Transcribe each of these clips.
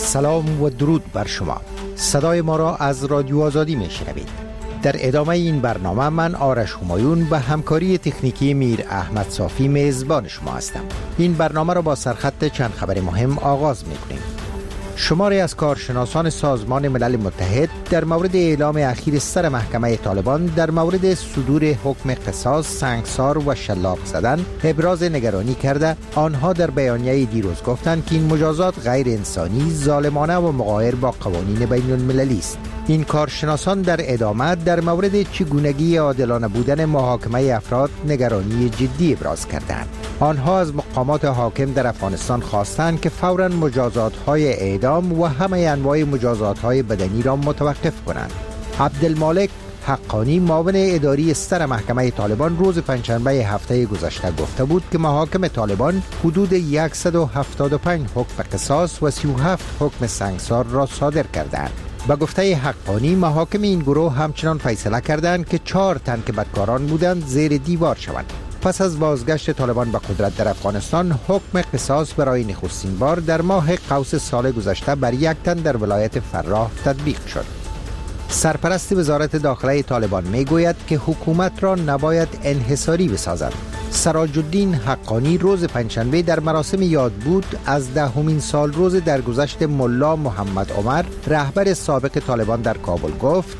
سلام و درود بر شما. صدای ما را از رادیو آزادی میشنوید. در ادامه این برنامه من آرش همایون به همکاری تکنیکی میر احمد صافی میزبان شما هستم. این برنامه را با سرخط چند خبر مهم آغاز میکنیم. شماری از کارشناسان سازمان ملل متحد در مورد اعلام اخیر سر محکمه طالبان در مورد صدور حکم قصاص، سنگسار و شلاق زدن ابراز نگرانی کرده. آنها در بیانیه دیروز گفتند که این مجازات غیر انسانی، ظالمانه و مغایر با قوانین بین المللی است. این کارشناسان در ادامه در مورد چگونگی عادلانه بودن محاکمه افراد نگرانی جدی ابراز کردند. آنها از مقامات حاکم در افغانستان خواستند که فوراً مجازات‌های اعدام و همه انواع مجازات‌های بدنی را متوقف کنند. عبدالمالک حقانی معاون اداری سر محکمه طالبان روز پنجشنبه هفته گذشته گفته بود که محاکم طالبان حدود 175 حکم قصاص و 37 حکم سنگسار را صادر کردند. با گفته حقانی محاکم این گروه همچنان فیصله کردند که 4 تن که بدکاران بودند زیر دیوار شوند. پس از بازگشت طالبان به قدرت در افغانستان، حکم قصاص برای نخستین بار در ماه قوس سال گذشته بر 1 تن در ولایت فراه تطبیق شد. سرپرست وزارت داخله طالبان میگوید که حکومت را نباید انحصاری بسازد. سراج الدین حقانی روز پنجشنبه در مراسم یاد بود از 10مین سال روز درگذشت ملا محمد عمر، رهبر سابق طالبان در کابل گفت: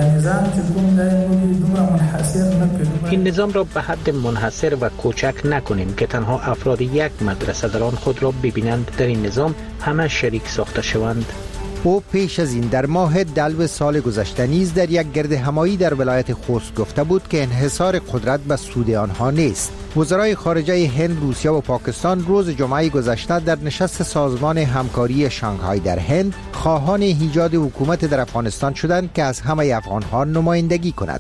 این نظام را به حد منحصر و کوچک نکنیم که تنها افراد یک مدرسه در آن خود را ببینند در این نظام همه شریک ساخته شوند. او پیش از این در ماه دلو سال گذشته نیز در یک گرد همایی در ولایت خوست گفته بود که انحصار قدرت به سود آنها نیست. وزرای خارجه هند، روسیه و پاکستان روز جمعه گذشته در نشست سازمان همکاری شانگهای در هند خواهان ایجاد حکومت در افغانستان شدند که از همه افغانها نمایندگی کند.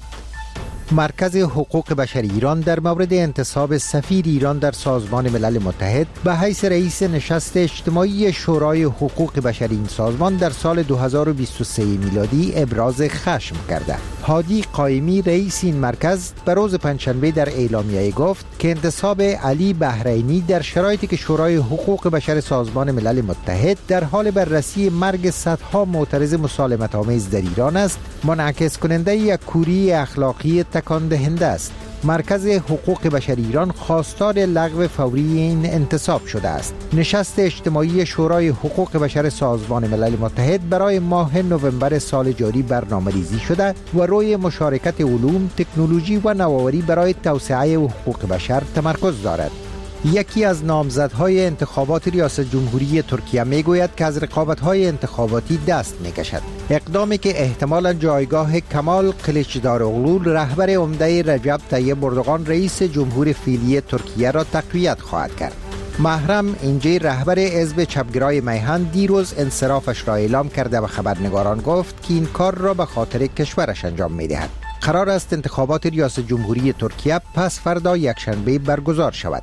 مرکز حقوق بشر ایران در مورد انتصاب سفیر ایران در سازمان ملل متحد به حیث رئیس نشست اجتماعی شورای حقوق بشر این سازمان در سال 2023 میلادی ابراز خشم کرده. هادی قائمی رئیس این مرکز به روز پنجشنبه در اعلامیه گفت که انتصاب علی بحرینی در شرایطی که شورای حقوق بشر سازمان ملل متحد در حال بررسی مرگ صدها معترض مسالمت آمیز در ایران است، منعکس کننده یک کوری اخلاقی تکان دهنده است. مرکز حقوق بشر ایران خواستار لغو فوری این انتصاب شده است. نشست اجتماعی شورای حقوق بشر سازمان ملل متحد برای ماه نوامبر سال جاری برنامه‌ریزی شده و روی مشارکت علوم، تکنولوژی و نوآوری برای توسعه حقوق بشر تمرکز دارد. یکی از نامزدهای انتخابات ریاست جمهوری ترکیه میگوید که از رقابت‌های انتخاباتی دست میکشد. اقدامی که احتمالاً جایگاه کمال کلیچداروغلو، رهبر عمده رجب طیب اردوغان رئیس جمهور فعلی ترکیه را تقویت خواهد کرد. محرم اینجی، رهبر حزب چپگرای میهن، دیروز انصرافش را اعلام کرده و خبرنگاران گفت که این کار را به خاطر کشورش انجام می‌دهد. قرار است انتخابات ریاست جمهوری ترکیه پس فردا یکشنبه برگزار شود.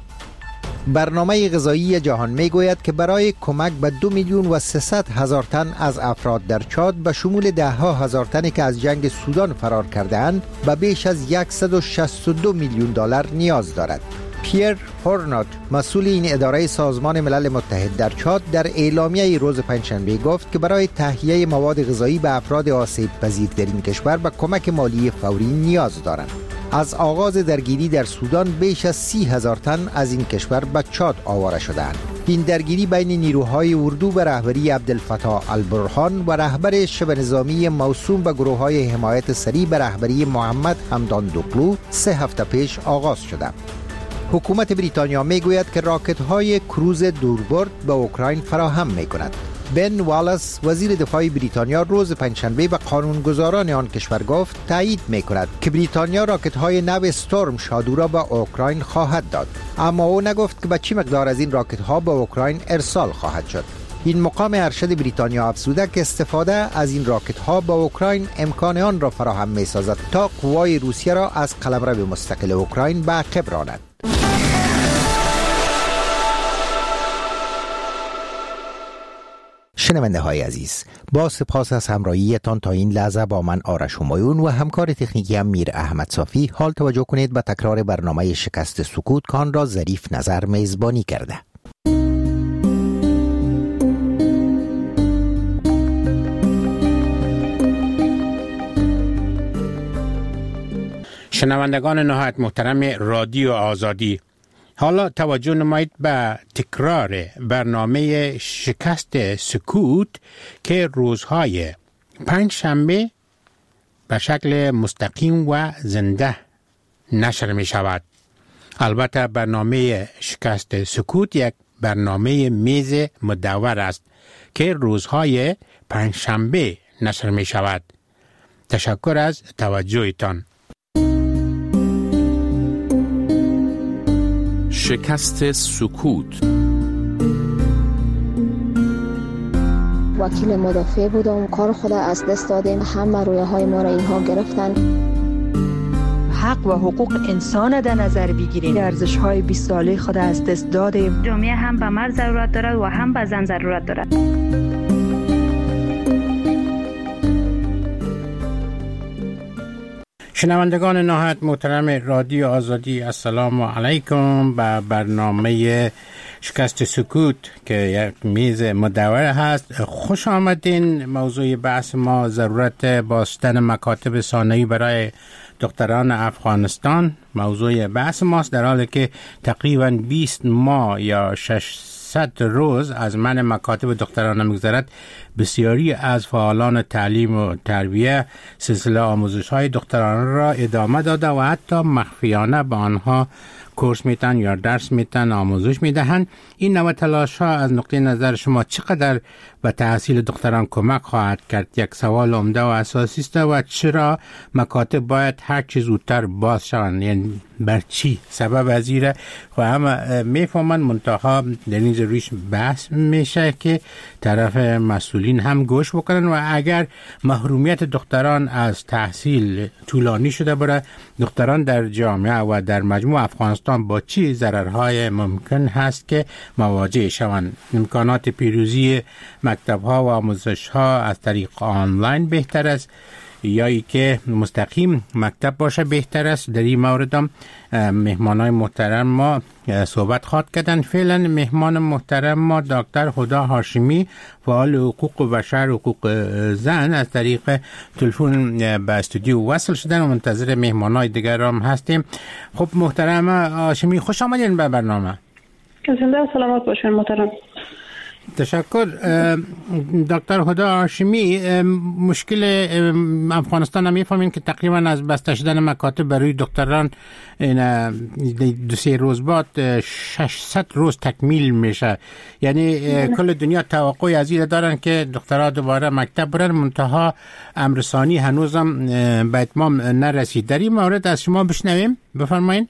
برنامه غذایی جهان میگوید که برای کمک به 2,300,000 تن از افراد در چاد به شمول 10,000 تنی که از جنگ سودان فرار کرده‌اند به بیش از 162 میلیون دلار نیاز دارد. پیر هورنات، مسئول این اداره سازمان ملل متحد در چاد، در اعلامیه روز پنجشنبه گفت که برای تهیه مواد غذایی به افراد آسیب پذیر در این کشور به کمک مالی فوری نیاز دارند. از آغاز درگیری در سودان بیش از 30,000 تن از این کشور به چاد آواره شدند. این درگیری بین نیروهای اردو به رهبری عبدالفتاح البرهان و رهبر شبه نظامی موسوم به گروه‌های حمایت سریع به رهبری محمد حمدان دقلو 3 هفته پیش آغاز شده. حکومت بریتانیا میگوید که راکت‌های کروز دوربرد به اوکراین فراهم می‌کند. بن والاس، وزیر دفاع بریتانیا، روز پنجشنبه به قانونگذاران آن کشور گفت تایید می‌کند که بریتانیا راکت‌های نو استورم شادو را به اوکراین خواهد داد، اما او نگفت که به چه مقدار از این راکت‌ها به اوکراین ارسال خواهد شد. این مقام ارشد بریتانیا افزوده که استفاده از این راکت‌ها به اوکراین امکان آن را فراهم می‌سازد تا قوای روسیه را از قلمرو مستقل اوکراین به عقب راند. شنونده های عزیز، با سپاس از همراهیتان تا این لحظه با من آرش همایون و همکار تکنیکی هم میر احمد صافی. حال توجه کنید به تکرار برنامه شکست سکوت کان را ظریف نظر میزبانی کرده. شنوندگان نهایت محترم رادیو آزادی، حالا توجه نمایید به تکرار برنامه شکست سکوت که روزهای پنجشنبه به شکل مستقیم و زنده نشر می شود. البته برنامه شکست سکوت یک برنامه میز مدور است که روزهای پنجشنبه نشر می شود. تشکر از توجهتان. شکست سکوت. وکیل مدافع بودم، کار خود از دست دادیم، همه رویه های ما را اینها گرفتن. حق و حقوق انسان در نظر بگیریم، ارزش های 20 ساله خود از دست دادیم. جامعه هم به مرد ضرورت دارد و هم به زن ضرورت دارد. شنوندگان نهایت محترم رادیو آزادی، السلام علیکم. به برنامه شکست سکوت که یک میز مدور هست خوش آمدین. موضوع بحث ما ضرورت بستن مکاتب ثانوی برای دختران افغانستان موضوع بحث ماست، در حالی که تقریبا 20 ماه یا 600 روز از من مکاتب دختران میگذرد. بسیاری از فعالان تعلیم و تربیه سلسله آموزش های دختران را ادامه داده و حتی مخفیانه به آنها کورس میتن یا درس میتن، آموزش میدهند. این نوع تلاش ها از نقطه نظر شما چقدر به تحصیل دختران کمک خواهد کرد؟ یک سوال عمده و اساسی است. و چرا مکاتب باید هر چه زودتر باز شوند؟ یعنی بر چی سبب ازیره؟ و همه میفهمن، منتها در این رویش بحث میشه که طرف مسئولین هم گوش بکنن و اگر محرومیت دختران از تحصیل طولانی شده بره، دختران در جامعه و در مجموع افغانستان با چی ضررهای ممکن هست که مواجه شوند؟ امکانات پیروزی مکتب‌ها و آموزش‌ها از طریق آنلاین بهتر است یا ای که مستقیم مکتب باشه بهتر است؟ در این مورد هم مهمانای محترم ما صحبت خواهد کردن. فعلا مهمان محترم ما دکتر هدا هاشمی، فعال حقوق بشر و حقوق زن، از طریق تلفن به استودیو وصل شدن و منتظر مهمانای دیگر هم هستیم. خب محترم هاشمی، خوش آمدین به برنامه. زنده و سلامت باشین محترم. تشکر. دکتر هدا هاشمی، مشکل افغانستان هم میفهمین که تقریبا از بسته شدن مکاتب برای دختران دو سه روز بعد 600 روز تکمیل میشه. یعنی کل دنیا توقعی از این دارن که دخترها دوباره مکتب برن، منتها امرسانی هنوزم به اتمام نرسید. در این مورد از شما بشنویم، بفرمایید.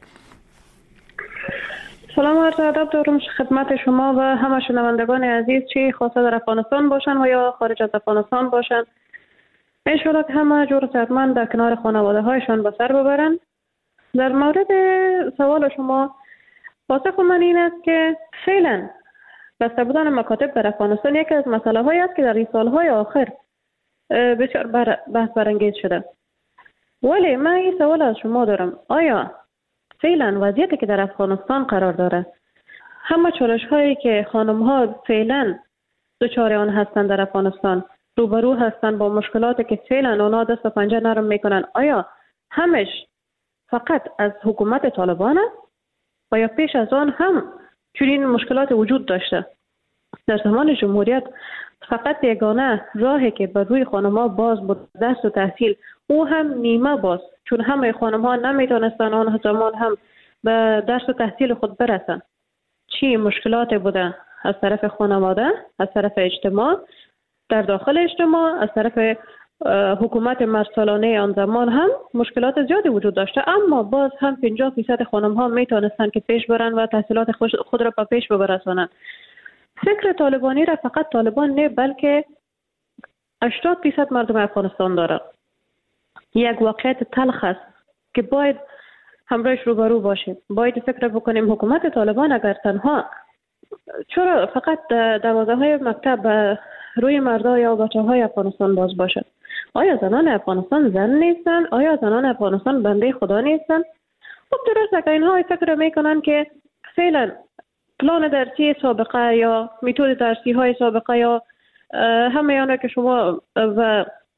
سلام و عرض ادب دارم خدمت شما و همه شنوندگان عزیز، چه خاصه در افغانستان باشن و یا خارج از افغانستان باشن. انشاءالله که همه جور صحتمند در کنار خانواده هایشان به سر ببرن. در مورد سوال شما، پاسخ من این است که فعلا بسته بودن مکاتب در افغانستان یکی از مسئله هایی است که در این سالهای آخر بسیار بحث برانگیز شده. ولی من این سوال از شما دارم، آیا فعلا وضعیتی که در افغانستان قرار داره، همه چالش هایی که خانم ها فعلا دچار آن هستند در افغانستان، روبرو هستند با مشکلاتی که فعلا اونا دست و پنجه نرم میکنن، آیا همش فقط از حکومت طالبان است و یا پیش از آن هم چنین مشکلات وجود داشته؟ در زمان جمهوریت فقط یگانه راهی که بر روی خانم ها باز بود درس و تحصیل، او هم نیمه باز، چون همه خانم ها نمیتونستن آن زمان هم به درس و تحصیل خود برسن. چی مشکلات بوده از طرف خانواده، از طرف اجتماع، در داخل اجتماع، از طرف حکومت مرسالانه آن زمان هم مشکلات زیادی وجود داشته، اما باز هم 50% خانم ها میتونستن که پیش برن و تحصیلات خود را به پیش برسانن. فکر طالبانی را فقط طالبان نه، بلکه 80% مردم افغانستان داره. یک واقعیت تلخ است که باید همراهش روبرو باشیم. باید فکر بکنیم حکومت طالبان اگر تنها چرا فقط دروازه های مکتب روی مردا یا بچه های افغانستان باز باشد؟ آیا زنان افغانستان زن نیستن؟ آیا زنان افغانستان بنده خدا نیستن؟ خب درسته که اینها فکر میکنن که فعلا پلان درسی سابقه یا متد درسی های سابقه یا همه آنها که شما و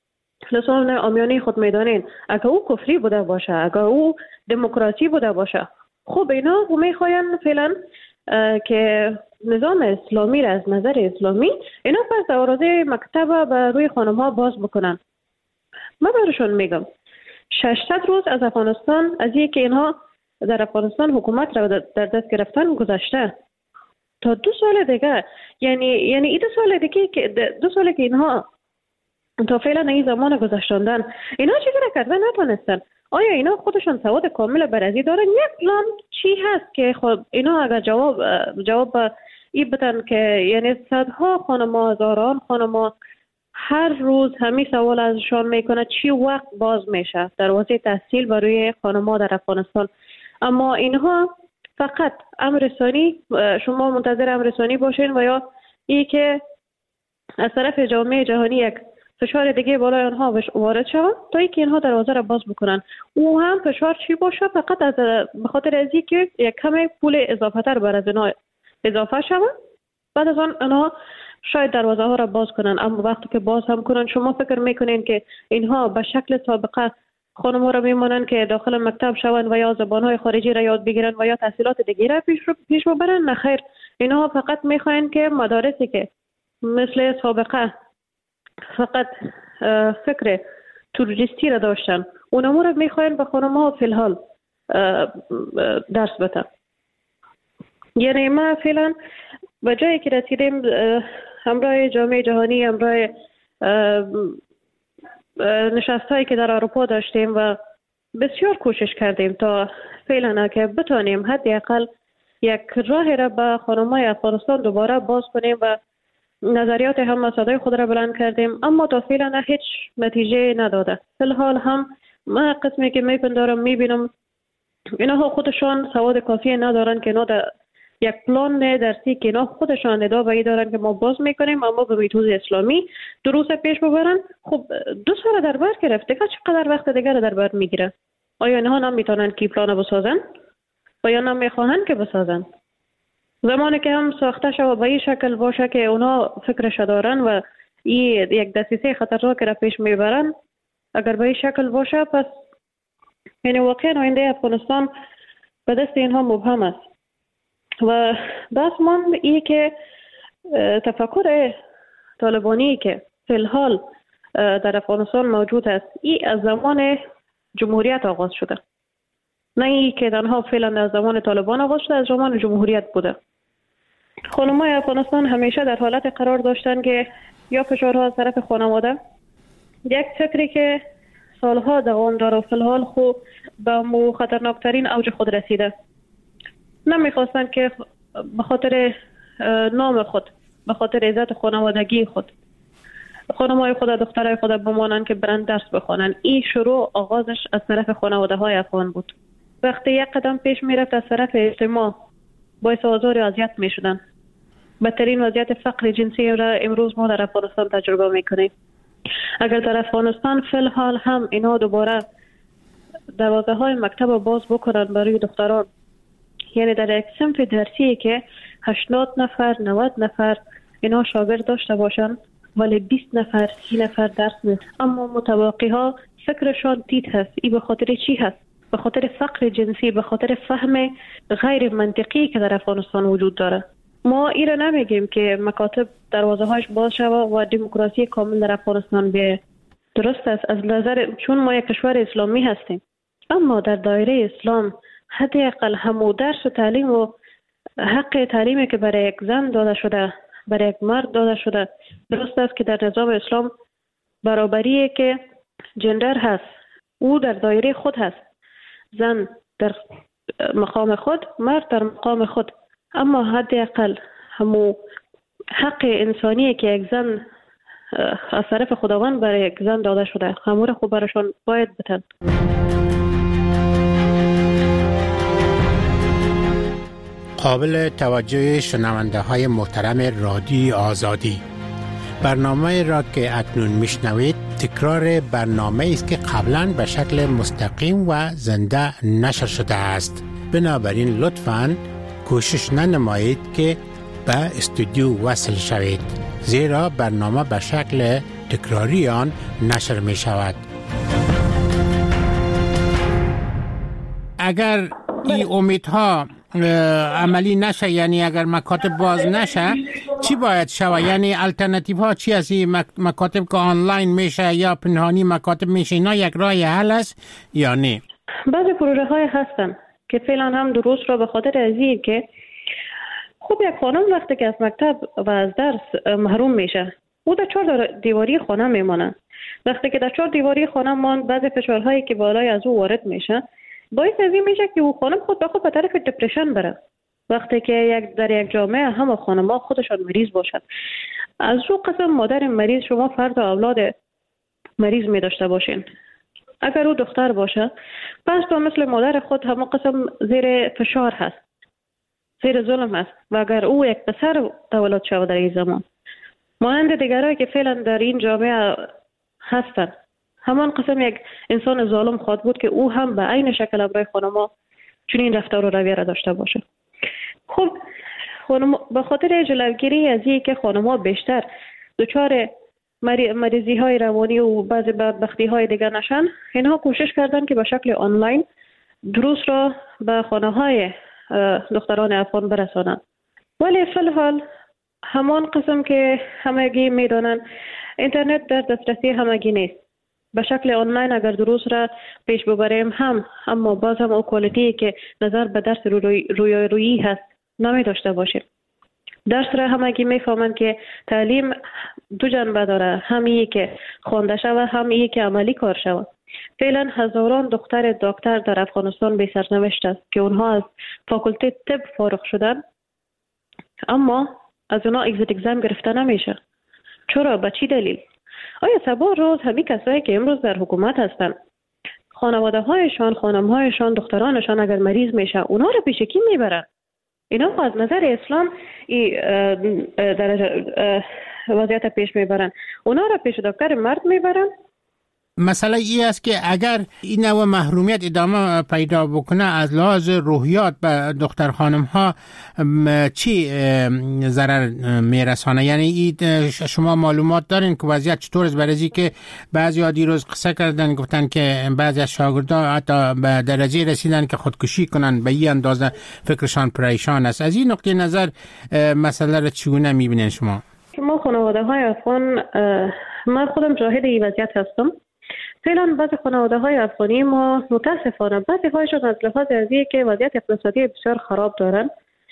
لسان عامیانه خود میدانین اگر او کفری بوده باشه، اگر او دموکراسی بوده باشه، خب اینا میخواین فعلا که نظام اسلامی را از نظر اسلامی اینا پس دروازه مکتب به روی خانم ها باز بکنن. من برشون میگم 600 روز از افغانستان، از اینکه اینها در افغانستان حکومت را در دست گرفتن گذشته تا 2 سال دیگه، یعنی این 2 سال دیگه که 2 سال که اینها تا فعلا این زمان گذشتاندن اینا چیزی را کردن نتونستن. آیا اینا خودشون سواد کامل برازی دارن؟ یک پلان چی هست که خب اینا اگر جواب این بدن که یعنی صدها خانما، هزاران خانما هر روز همین سوال ازشان میکنه چی وقت باز میشه دروازه تحصیل برای خانما در افغانستان. اما اینها فقط امر ثانی، شما منتظر امر ثانی باشین و یا ای که از طرف جامعه جهانی یک فشار دیگه بالای آنها وارد شود تا اینکه اینها دروازه را باز بکنن. او هم فشار چی باشه؟ فقط به خاطر از اینکه یک کمی پول اضافه تر بر از اینها اضافه شود، بعد از آن آنها شاید دروازه ها را باز کنن. اما وقتی که باز هم کنن شما فکر میکنین که اینها به شکل سابقه خانم ها را میمانن که داخل مکتب شوند و یا زبان های خارجی را یاد بگیرن و یا تحصیلات دیگه را پیش ببرن؟ نه خیر، اینها فقط میخواین که مدارسی که مثل سابقه فقط فکر توریستی را داشتن اونمو را میخواین به خانم ها فی الحال درس بده. یعنی ما فعلا به جایی که رسیدیم همراه جامعه جهانی، همراه نشستایی که در اروپا داشتیم و بسیار کوشش کردیم تا فعلا که بتانیم حداقل یک راه را به خانم‌های افغانستان دوباره باز کنیم و نظریات هم صدای خود را بلند کردیم، اما تا فعلا هیچ نتیجه نداده. فی الحال هم من قسمی که میپندارم میبینم اینها خودشان سواد کافی ندارن که اینا در یک پلان درسی که اینا خودشان ادعا به دارن که ما باز میکنیم اما به میتود اسلامی دروس پیش ببرن. خب 2 سال در بر گرفته، چقدر وقت دیگر در بر میگیره؟ آیا اینها نمیتونن کی پلان بسازن و یا نمیخواهن که بسازن؟ زمانی که هم ساخته شود به این شکل باشه که اونا فکرش دارن و این یک دسیسه خطرناک را پیش میبرن، اگر به این شکل باشه پس یعنی واقعا آینده افغانستان به دست اینها مبهم است. و بس من این که تفکر طالبانی که فی الحال در افغانستان موجود است این از زمان جمهوریت آغاز شده، نه این که تنها فعلا از زمان طالبان آغاز شده، از زمان جمهوریت بوده. خانم‌های افغانستان همیشه در حالت قرار داشتن که یا فشارها از طرف خانواده، یک فکری که سالها دوام داره و فی الحال خوب به خطرناکترین اوج خود رسیده، نمیخواستن که به خاطر نام خود، به خاطر عزت خانوادگی خود خانم‌های خود، دخترای خود بمانن که برن درس بخوانن. این شروع آغازش از طرف خانواده های افغان بود. وقتی یک قدم پیش میرفت از طرف اجتماع باعث آزار و اذیت میشدن. بدترین وضعیت فقر جنسی را امروز ما در افغانستان تجربه میکنیم. اگر در افغانستان فی الحال هم اینا دوباره دروازه های مکتب باز بکنن برای دختران، یعنی در یک صنف درسی که 80 نفر 90 نفر اینا شاگرد داشته باشن ولی 20 نفر 30 نفر درس میدن، اما متباقی ها فکرشان تیت هست. این به خاطر چی هست؟ به خاطر فقر جنسی، به خاطر فهم غیر منطقی که در افغانستان وجود داره. ما ایره نمیگیم که مکاتب دروازه هاش باز شود و دموکراسی کامل در افغانستان بیه. درست است از نظر چون ما یک کشور اسلامی هستیم، اما در دایره اسلام حداقل همو درس و تعلیم و حق تعلیمی که برای یک زن داده شده برای یک مرد داده شده. درست است که در نظام اسلام برابریه که جندر هست، او در دایره خود هست، زن در مقام خود، مرد در مقام خود، اما حداقل همو حق انسانیه که یک زن از طرف خداوند برای یک زن داده شده همو را خوب برشان باید بتن. قابل توجه شنونده های محترم رادیو آزادی، برنامه را که اکنون میشنوید تکرار برنامه است که قبلا به شکل مستقیم و زنده نشر شده است. بنابراین لطفاً کوشش ننمایید که به استودیو وصل شوید، زیرا برنامه به شکل تکراری آن نشر می شود. اگر این امیدها عملی نشه، یعنی اگر مکاتب باز نشه، چی باید شود؟ یعنی الٹرناتیو ها چی از این مکاتب که آنلاین میشه یا پنهانی مکاتب میشه، اینا یک راه حل است یا نه؟ بعضی پروژه های هستن که فعلا هم درست را به خاطر ازی که خب یک خانم وقتی که از مکتب و از درس محروم میشه، او در 4 دیواری خانه میمونه. وقتی که در 4 دیواری خانه ماند، بعضی فشارهایی که بالای از او وارد میشه باعث از این میشه که او خانم خود به خود به طرف دپرشن بره. وقتی که در یک جامعه همه خانم‌ها خودشان مریض باشند، از او قسم مادر مریض شما فرد اولاد مریض می داشته باشین. اگر او دختر باشه، پس تو مثل مادر خود همه قسم زیر فشار هست، زیر ظلم هست. و اگر او یک پسر تولد شود در این زمان، مانند دیگرایی که فعلا در این جامعه هستند، همان قسم یک انسان ظالم خواهد بود که او هم به عین شکل امرای خانم‌ها چنین رفتار و رویه را داشته باشه. خب به خاطر جلوگیری از این که خانم‌ها بیشتر دچار مریضی های روانی و بعضی بدبختی های دیگر نشن، اینها کوشش کردن که به شکل آنلاین دروس را به خانه های دختران افغان برسانند. ولی فی الحال همان قسم که همگی میدانند، اینترنت در دسترسی همگی نیست. به شکل آنلاین اگر دروس را پیش ببریم اما باز هم او کوالیتی که نظر به درس رویایی هست نمی داشته باشیم. درس را همگی میفهمند که تعلیم 2 جنبه داره، هم این که خوانده شود، هم این که عملی کار شود. فعلا هزاران دختر دکتر در افغانستان بی سرنوشت است که اونها از فاکولته طب فارغ شدن، اما از اونها اگزیت اگزام گرفته نمیشه. چرا؟ به چی دلیل؟ آیا سبا روز همین کسایی که امروز در حکومت هستن، خانواده هایشان، خانم هایشان، دخترانشان اگر مریض میشه، اونا رو پیش کی میبرن؟ اینا از نظر اسلام در وضعیت پیش میبرن، اونا را پیش دکتر مرد میبرن. مسئله ای است که اگر این نوع محرومیت ادامه پیدا بکنه، از لحاظ روحیات به دختر خانم ها چی ضرر میرسانه؟ یعنی شما معلومات دارین که وضعیت چطور است؟ برای که بعضی ها دیروز قصه کردن، گفتن که بعضی از شاگردان حتی به درجه رسیدن که خودکشی کنن، به این اندازه فکرشان پریشان است. از این نقطه نظر مسئله را چگونه میبینین شما؟ ما خانواده های افغان، من خودم شاهد این وضعیت هستم. فعلا بعضی خانواده های افغانی ما متاسفانه بعضی هایشون از لحاظ ازیه که وضعیت اقتصادی بسیار خراب دارن،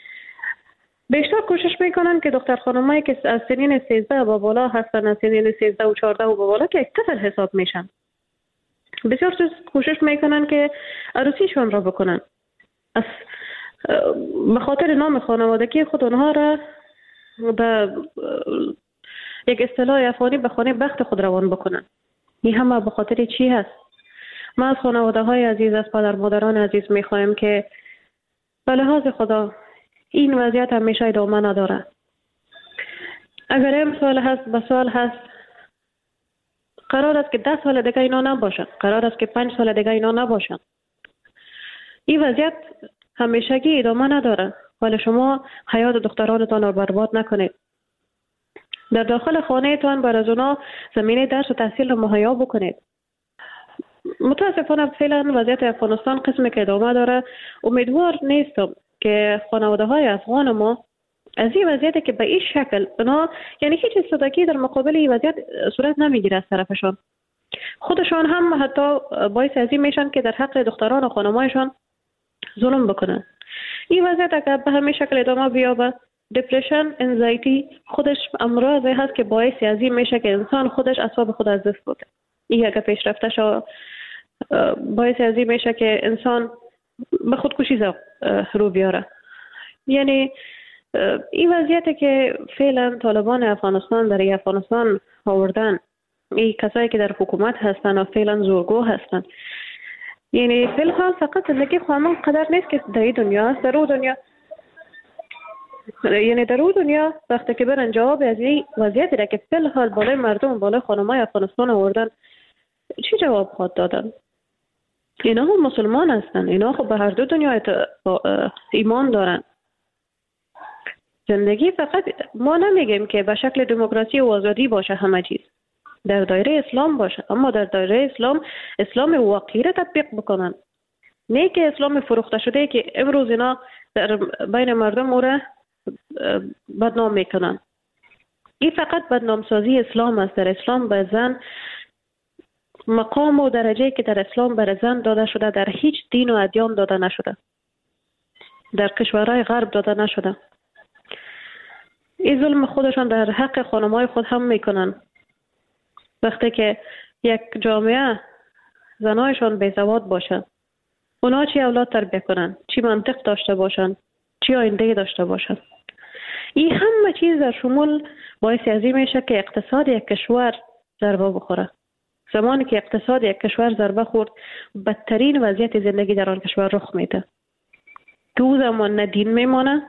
بیشتر کوشش میکنن که دختر خانمایی که از سنین 13 و بالا هستن، از سنین 13 و 14 و بالا که یک طفل حساب میشن، بسیار کوشش میکنن که عروسیشون را بکنن، از به خاطر نام خانوادگی خود اونها را به یک اصطلاح افغانی به خانه بخت خود روان بکنن. این همه به خاطر چی هست؟ ما از خانواده های عزیز، از پدر مادران عزیز میخوایم که به لحاظ خدا این وضعیت همیشه ادامه نداره. اگر امسال هست، به سال هست، قرار است که 10 سال دیگه اینا نباشن، قرار است که 5 سال دیگه اینا نباشن. این وضعیت همیشگی ادامه نداره، ولی شما حیات دخترانتان رو برباد نکنید. در داخل خانه تان بر از اونا زمینه درس و تحصیل رو مهیا بکنید. متاسفانه فعلا وضعیت افغانستان قسمی که ادامه داره. امیدوار نیستم که خانواده های افغان ما از این وضعیتی که به این شکل اونا، یعنی هیچ استادگی در مقابل این وضعیت صورت نمیگیره از طرفشان، خودشان هم حتی باعث از این میشن که در حق دختران و خانمایشان ظلم بکنن. این وضعیت اگر به همین شکل ادامه بیابه، دپرشن، انزایتی خودش امراضی هست که باعث از این میشه که انسان خودش اعصاب خود از دست بده. این اگر پیشرفته شو باعث از این میشه که انسان به خودکشی رو بیاره. یعنی این وضعیتی که فعلا طالبان افغانستان در افغانستان آوردن، این کسایی که در حکومت هستن و فعلا زورگو هستن، یعنی فی الحال فقط زندگی خانمان قدر نیست که در این دنیا است. در اون دنیا، یعنی در اون دنیا وقتی که برن جواب از این وضعیتی را که فی الحال بالای مردم، بالای خانمای افغانستان آوردن، چی جواب خواهد دادن؟ اینا هم مسلمان هستن، اینا خب به هر دو دنیا ایمان دارن. زندگی فقط ما نمیگیم که به شکل دموکراسی و آزادی باشه همه چیز. در دایره اسلام باشه، اما در دایره اسلام واقعی را تطبیق بکنن، نه که اسلام فروخته شده که امروز اینا در بین مردم او را بدنام میکنن. این فقط بدنامسازی اسلام است. در اسلام به زن مقام و درجه که در اسلام بر زن داده شده در هیچ دین و ادیان داده نشده، در کشورهای غرب داده نشده. این ظلم خودشان در حق خانم‌های خود هم میکنن. وقتی که یک جامعه زنایشان بی‌سواد باشه، اونا چی اولاد تربیت کنن، چی منطق داشته باشن، چی آینده داشته باشن. این همه چیز در شمول باعث ازی میشه که اقتصاد یک کشور ضربه بخوره. زمانی که اقتصاد یک کشور ضربه خورد، بدترین وضعیت زندگی در آن کشور رخ میده. که او زمان نه دین میمانه،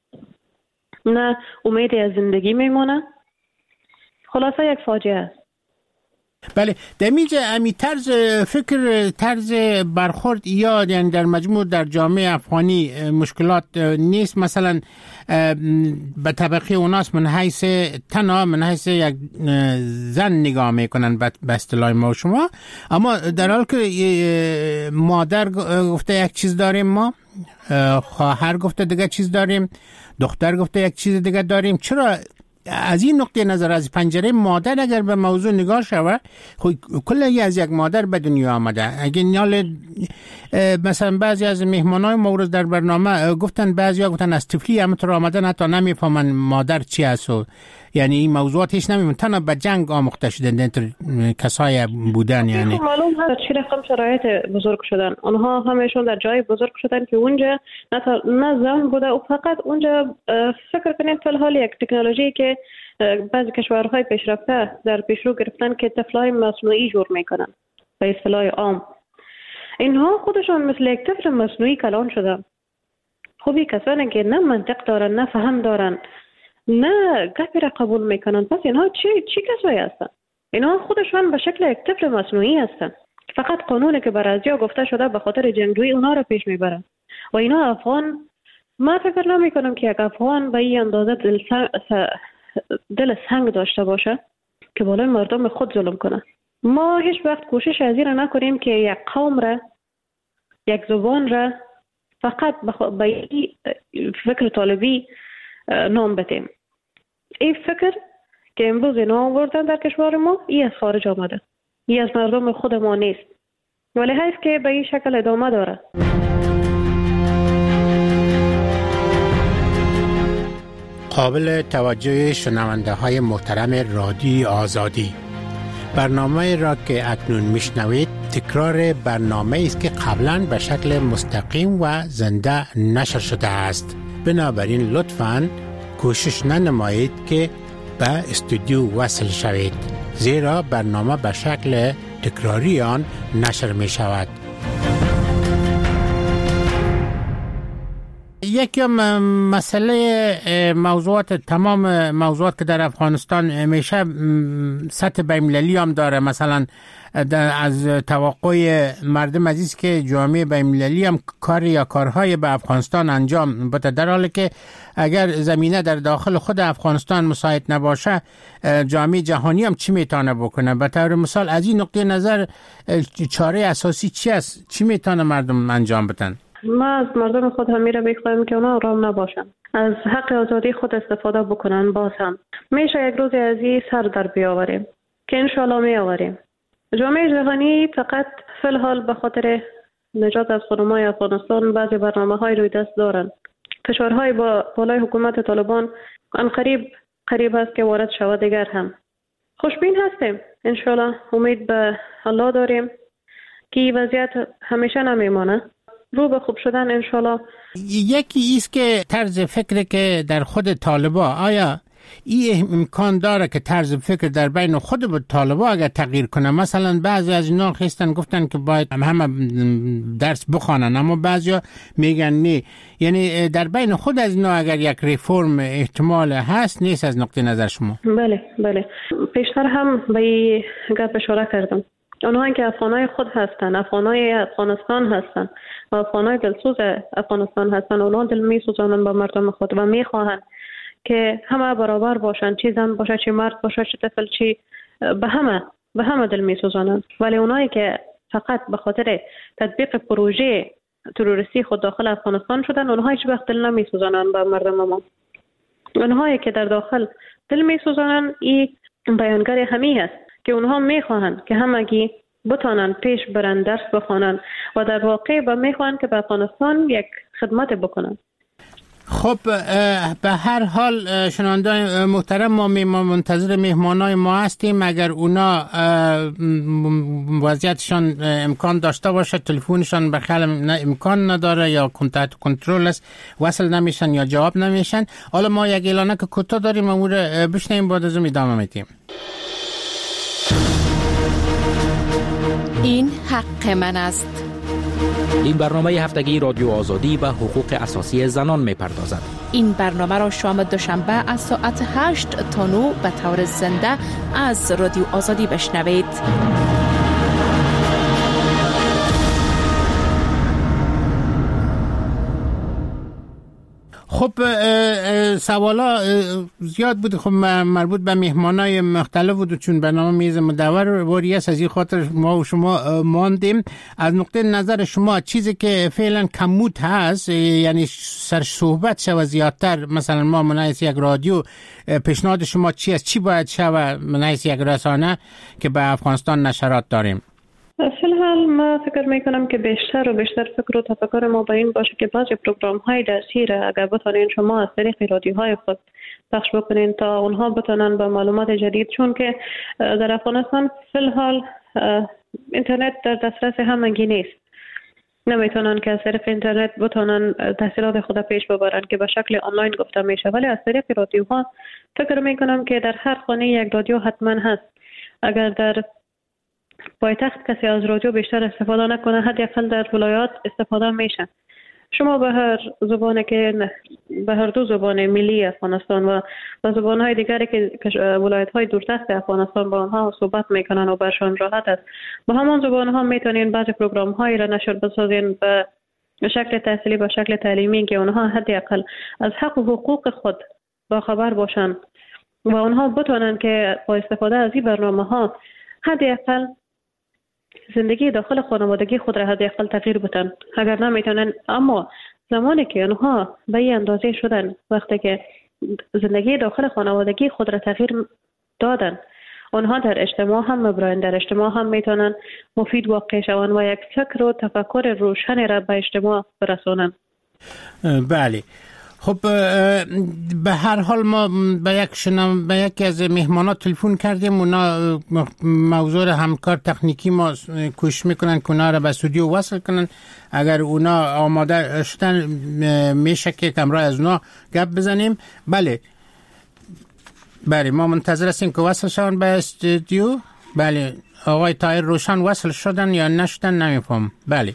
نه امیدی از زندگی میمانه. خلاصه یک فاجعه است. بله، دمیجه امی طرز فکر، طرز برخورد یعنی در مجموع در جامعه افغانی مشکلات نیست. مثلا به طبقه اوناس من حیث تنها من حیث یک زن نگاه میکنن به اصطلاح ما و شما، اما در حال که مادر گفته یک چیز داریم، ما خواهر گفته دیگه چیز داریم، دختر گفته یک چیز دیگه داریم. چرا از این نقطه نظر، از پنجره مادر اگر به موضوع نگاه شود، کلی از یک مادر به دنیا آمده. اگه نیال مثلا بعضی از مهمانای مورد در برنامه گفتن، بعضیا گفتن از طفلی همونطور آمدن حتی نمیفهمن مادر چی است، یعنی این موضوعات هیچ نمیفهمن، تنها به جنگ آموخته شدن کسای بودن. یعنی معلوم هست چی رقم شرایط بزرگ شدن، اونها همشون در جای بزرگ شدن که اونجا نه زن بوده و فقط اونجا فکر کنید فی الحال یک تکنولوژی که بعضی کشورهای پیشرفته در پیشرو گرفتن که طفلای مصنوعی جور میکنن به اصطلاح عام. اینها خودشون مثل یک طفل مصنوعی کلان شدن. خوبی کسانی که نه منطق دارن، نه فهم دارن، نه گپی را قبول میکنن، پس اینها چی کسایی هستن؟ اینها خودشون به شکل یک طفل مصنوعی هستن. فقط قانونی که بر ازیا گفته شده به خاطر جنگجویی اونا را پیش میبرن. و اینا افغان، ما فکر نمی کنم که یک افغان به این اندازه دل سنگ داشته باشه که بالای مردم خود ظلم کنه. ما هیچ وقت کوشش از این نکنیم که یک قوم را، یک زبان را فقط به فکر طالبی نام بدیم. این فکر که امروز اینا آوردن در کشور ما، این از خارج آمده، این از مردم خود ما نیست، ولی حیث که به این شکل ادامه داره. قابل توجه شنونده های محترم رادیوی آزادی، برنامه را که اکنون میشنوید تکرار برنامه است که قبلا به شکل مستقیم و زنده نشر شده است. بنابراین لطفاً کوشش ننمایید که به استودیو وصل شوید، زیرا برنامه به شکل تکراری آن نشر می شود. یکی مسئله موضوعات، تمام موضوعات که در افغانستان همیشه سطح بین‌المللی هم داره. مثلا از توقع مردم عزیز که جامعه بین‌المللی هم کارهای به افغانستان انجام بده، در حالی که اگر زمینه در داخل خود افغانستان مساعد نباشه، جامعه جهانی هم چی میتونه بکنه؟ به طور مثال از این نقطه نظر چاره اساسی چی است؟ چی میتونه مردم انجام بدن؟ ما از مردم خود همی را میخواهیم که اونا آرام نباشن، از حق آزادی خود استفاده بکنن. باز هم میشه یک روز از این سر در بیاوریم که انشالله میآوریم. جامعه جهانی فقط فی الحال به خاطر نجات از خانم‌های افغانستان بعضی برنامه‌های روی دست دارن. کشورهای با بالای حکومت طالبان ان قریب است که وارد شود. دیگر هم خوشبین هستیم، انشالله امید به الله داریم که وضعیت همیشه نمیمانه، رو به خوب شدن انشالله. یکی ایست که طرز فکر که در خود طالبا، آیا این امکان داره که طرز فکر در بین خود طالبا اگر تغییر کنه؟ مثلا بعضی از اینا خواستن گفتن که باید همه درس بخوانن، اما بعضیا میگن نه. یعنی در بین خود از اینا اگر یک ریفرم احتمال هست نیست از نقطه نظر شما؟ بله پیشتر هم به این گپ اشاره کردم. اونهایی که افغانای خود هستن، افغانای افغانستان هستن و افغانای دلسوز افغانستان هستن، اونها دل میسوزانن با مردم خود و میخواهن که همه برابر باشن، چی زن باشه، چی مرد باشه، چی طفل، چی به همه دل میسوزانند، ولی اونایی که فقط به خاطر تطبیق پروژه تروریستی خود داخل افغانستان شدن، اونها هیچ وقت دل نمیسوزانند به مردم ما. اونهایی که در داخل دل میسوزانند این بیانگر همین است که اونها میخواهند که همگی بتانند پیش برند، درس بخوانند و در واقع میخواهند که به افغانستان یک خدمت بکنند. خب به هر حال شنوندگان محترم، ما منتظر مهمانای ما هستیم. اگر اونا وضعیتشان امکان داشته باشه، تلفنشان بخیر امکان نداره یا تحت کنترل است، وصل نمیشن یا جواب نمیشن. حالا ما یک اعلانه که کوتاه داریم، امور بشنیم، بعد از اون ادامه میدیم. این حق من است. این برنامه هفتگی رادیو آزادی به حقوق اساسی زنان می‌پردازد. این برنامه را شام دوشنبه از ساعت 8 تا 9 به طور زنده از رادیو آزادی بشنوید. خب سوالا زیاد بود، خب مربوط به مهمانای مختلف بود، چون برنامه میز مدور باری است، از این خاطر ما و شما ماندیم. از نقطه نظر شما چیزی که فعلا کموت هست، یعنی سر صحبت شود زیادتر، مثلا ما منایس یک رادیو، پیشنهاد شما چی است؟ چی باید شود منایس یک رسانه که به افغانستان نشرات داریم؟ فی الحال ما فکر میکنم که بیشتر و بیشتر فکر و تفکر ما با این باشه که بعضی پروگرام های درسی را اگر بتونین شما از طریق رادیوهای خود پخش بکنین تا اونها بتونن با معلومات جدید، چون که در افغانستان فی الحال اینترنت در دسترس همگی نیست، نمیتونن که از طریق اینترنت بتونن تحصیلات خود پیش ببرن که به شکل آنلاین گفته میشه، ولی از طریق رادیوها فکر میکنم که در هر خانه یک رادیو حتما هست. اگر در پایتخت کسی از رادیو بیشتر استفاده نکنه، حداقل در ولایات استفاده میشه. شما به هر زبانی که به هر دو زبان ملی افغانستان و زبان‌های دیگری که ولایت‌های دورتست افغانستان با آنها صحبت میکنن و برشان راحت است، با همان زبان‌ها میتونین بعضی پروگرام‌هایی را نشر بسازین به شکل تحصیلی، به شکل تعلیمی، که اونها حداقل از حق و حقوق خود با خبر باشن و اونها بتونن که با استفاده از این برنامه‌ها حداقل زندگی داخل خانوادگی خود را حداقل تغییر بدن. اگر نمیتونن، اما زمانی که اونها به این اندازه شدن، وقتی که زندگی داخل خانوادگی خود را تغییر دادن، اونها در اجتماع هم مبرن، در اجتماع هم میتونن مفید واقع شوند و یک فکر و تفکر روشنی را به اجتماع برسونن. بله. خب به هر حال ما به یکی از مهمانات تلفن کردیم، اونا موضوع همکار تکنیکی ما کوشش میکنن که اونا را به استودیو وصل کنن. اگر اونا آماده شدن میشه که کمرای از اونا گپ بزنیم. بله ما منتظر هستیم که وصل شون به استودیو. بله آقای طاهر روشن وصل شدن یا نشدن نمیفهم. بله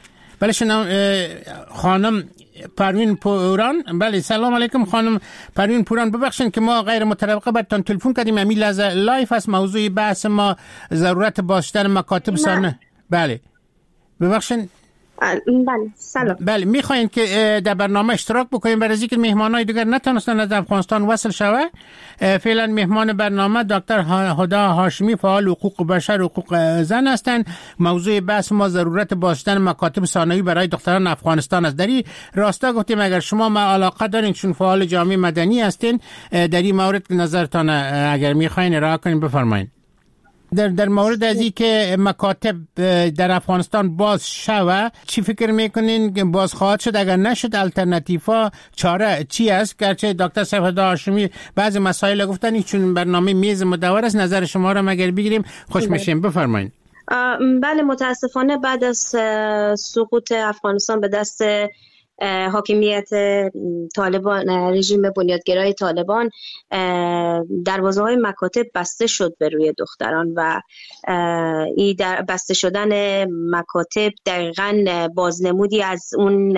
خانم پروین پوران. بله سلام علیکم خانم پروین پوران. ببخشید که ما غیر متوقع براتون تلفن کردیم، امی لایف است موضوع بحث ما ضرورت باشدن مکاتب سانه. بله ببخشید. بله سلام. بله میخواین که در برنامه اشتراک بکنیم برای اینکه مهمانای دیگر نتونستن از افغانستان وصل شوه. فعلا مهمان برنامه دکتر هدا هاشمی، فعال حقوق بشر و حقوق زن هستند. موضوع بحث ما ضرورت باشدن مکاتب ثانوی برای دختران افغانستان است. در این راستا گفتیم اگر شما ما علاقه دارین، چون فعال جامعه مدنی هستین، در این مورد نظرتان اگر میخواین ارائه کنین بفرمایید. در مورد از این که مکاتب در افغانستان باز شوه، چی فکر میکنین که باز خواهد شد؟ اگر نشد الٹرناتیوا چاره چی است؟ گرچه دکتر هدا هاشمی بعضی مسائل گفتن، چون برنامه میز مدور است، نظر شما را مگر بگیریم خوش میشیم. بفرمایید. بله متاسفانه بعد از سقوط افغانستان به دست حاکمیت طالبان، رژیم بنیادگرای طالبان، دروازه‌های مکاتب بسته شد به روی دختران و این بسته شدن مکاتب دقیقاً بازنمودی از اون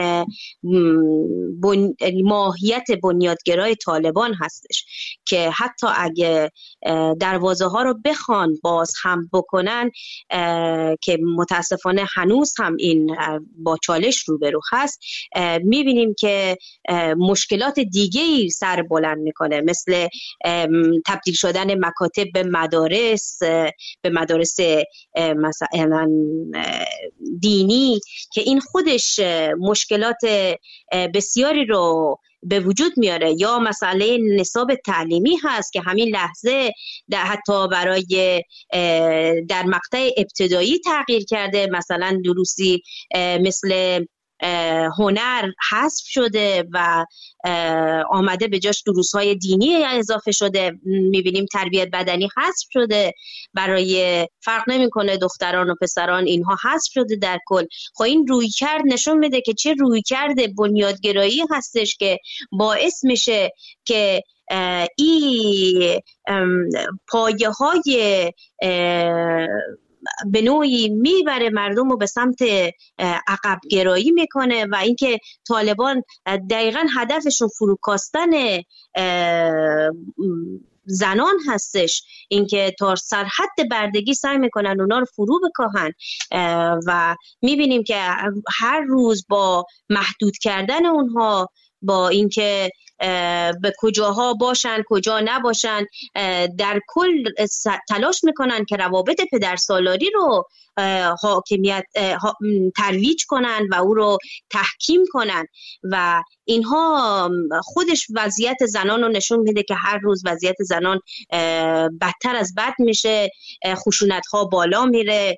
ماهیت بنیادگرای طالبان هستش که حتی اگه دروازه ها رو بخوان باز هم بکنن، که متاسفانه هنوز هم این با چالش روبرو هست، میبینیم که مشکلات دیگه‌ای سر بلند میکنه، مثل تبدیل شدن مکاتب به مدارس مثلا دینی که این خودش مشکلات بسیاری رو به وجود میاره، یا مسئله نصاب تعلیمی هست که همین لحظه حتی برای در مقطع ابتدایی تغییر کرده. مثلا دروسی مثل هنر حذف شده و آمده به جاش دروس‌های دینی اضافه شده. می‌بینیم تربیت بدنی حذف شده، برای فرق نمی‌کنه دختران و پسران، اینها حذف شده در کل. خب این رویکرد نشون میده که چه رویکرد بنیادگرایی هستش که باعث میشه که این پایه‌های به نوعی میبره مردم رو به سمت عقب گرایی میکنه و اینکه طالبان دقیقاً هدفشون فروکاستن زنان هستش، اینکه تا سرحد بردگی سعی میکنن اونا رو فرو بکاهن و میبینیم که هر روز با محدود کردن اونها، با اینکه به کجاها باشن کجا نباشن، در کل تلاش میکنن که روابط پدرسالاری رو حاکمیت ترویج کنن و او رو تحکیم کنن و اینها خودش وضعیت زنان رو نشون میده که هر روز وضعیت زنان بدتر از بد میشه، خشونت ها بالا میره،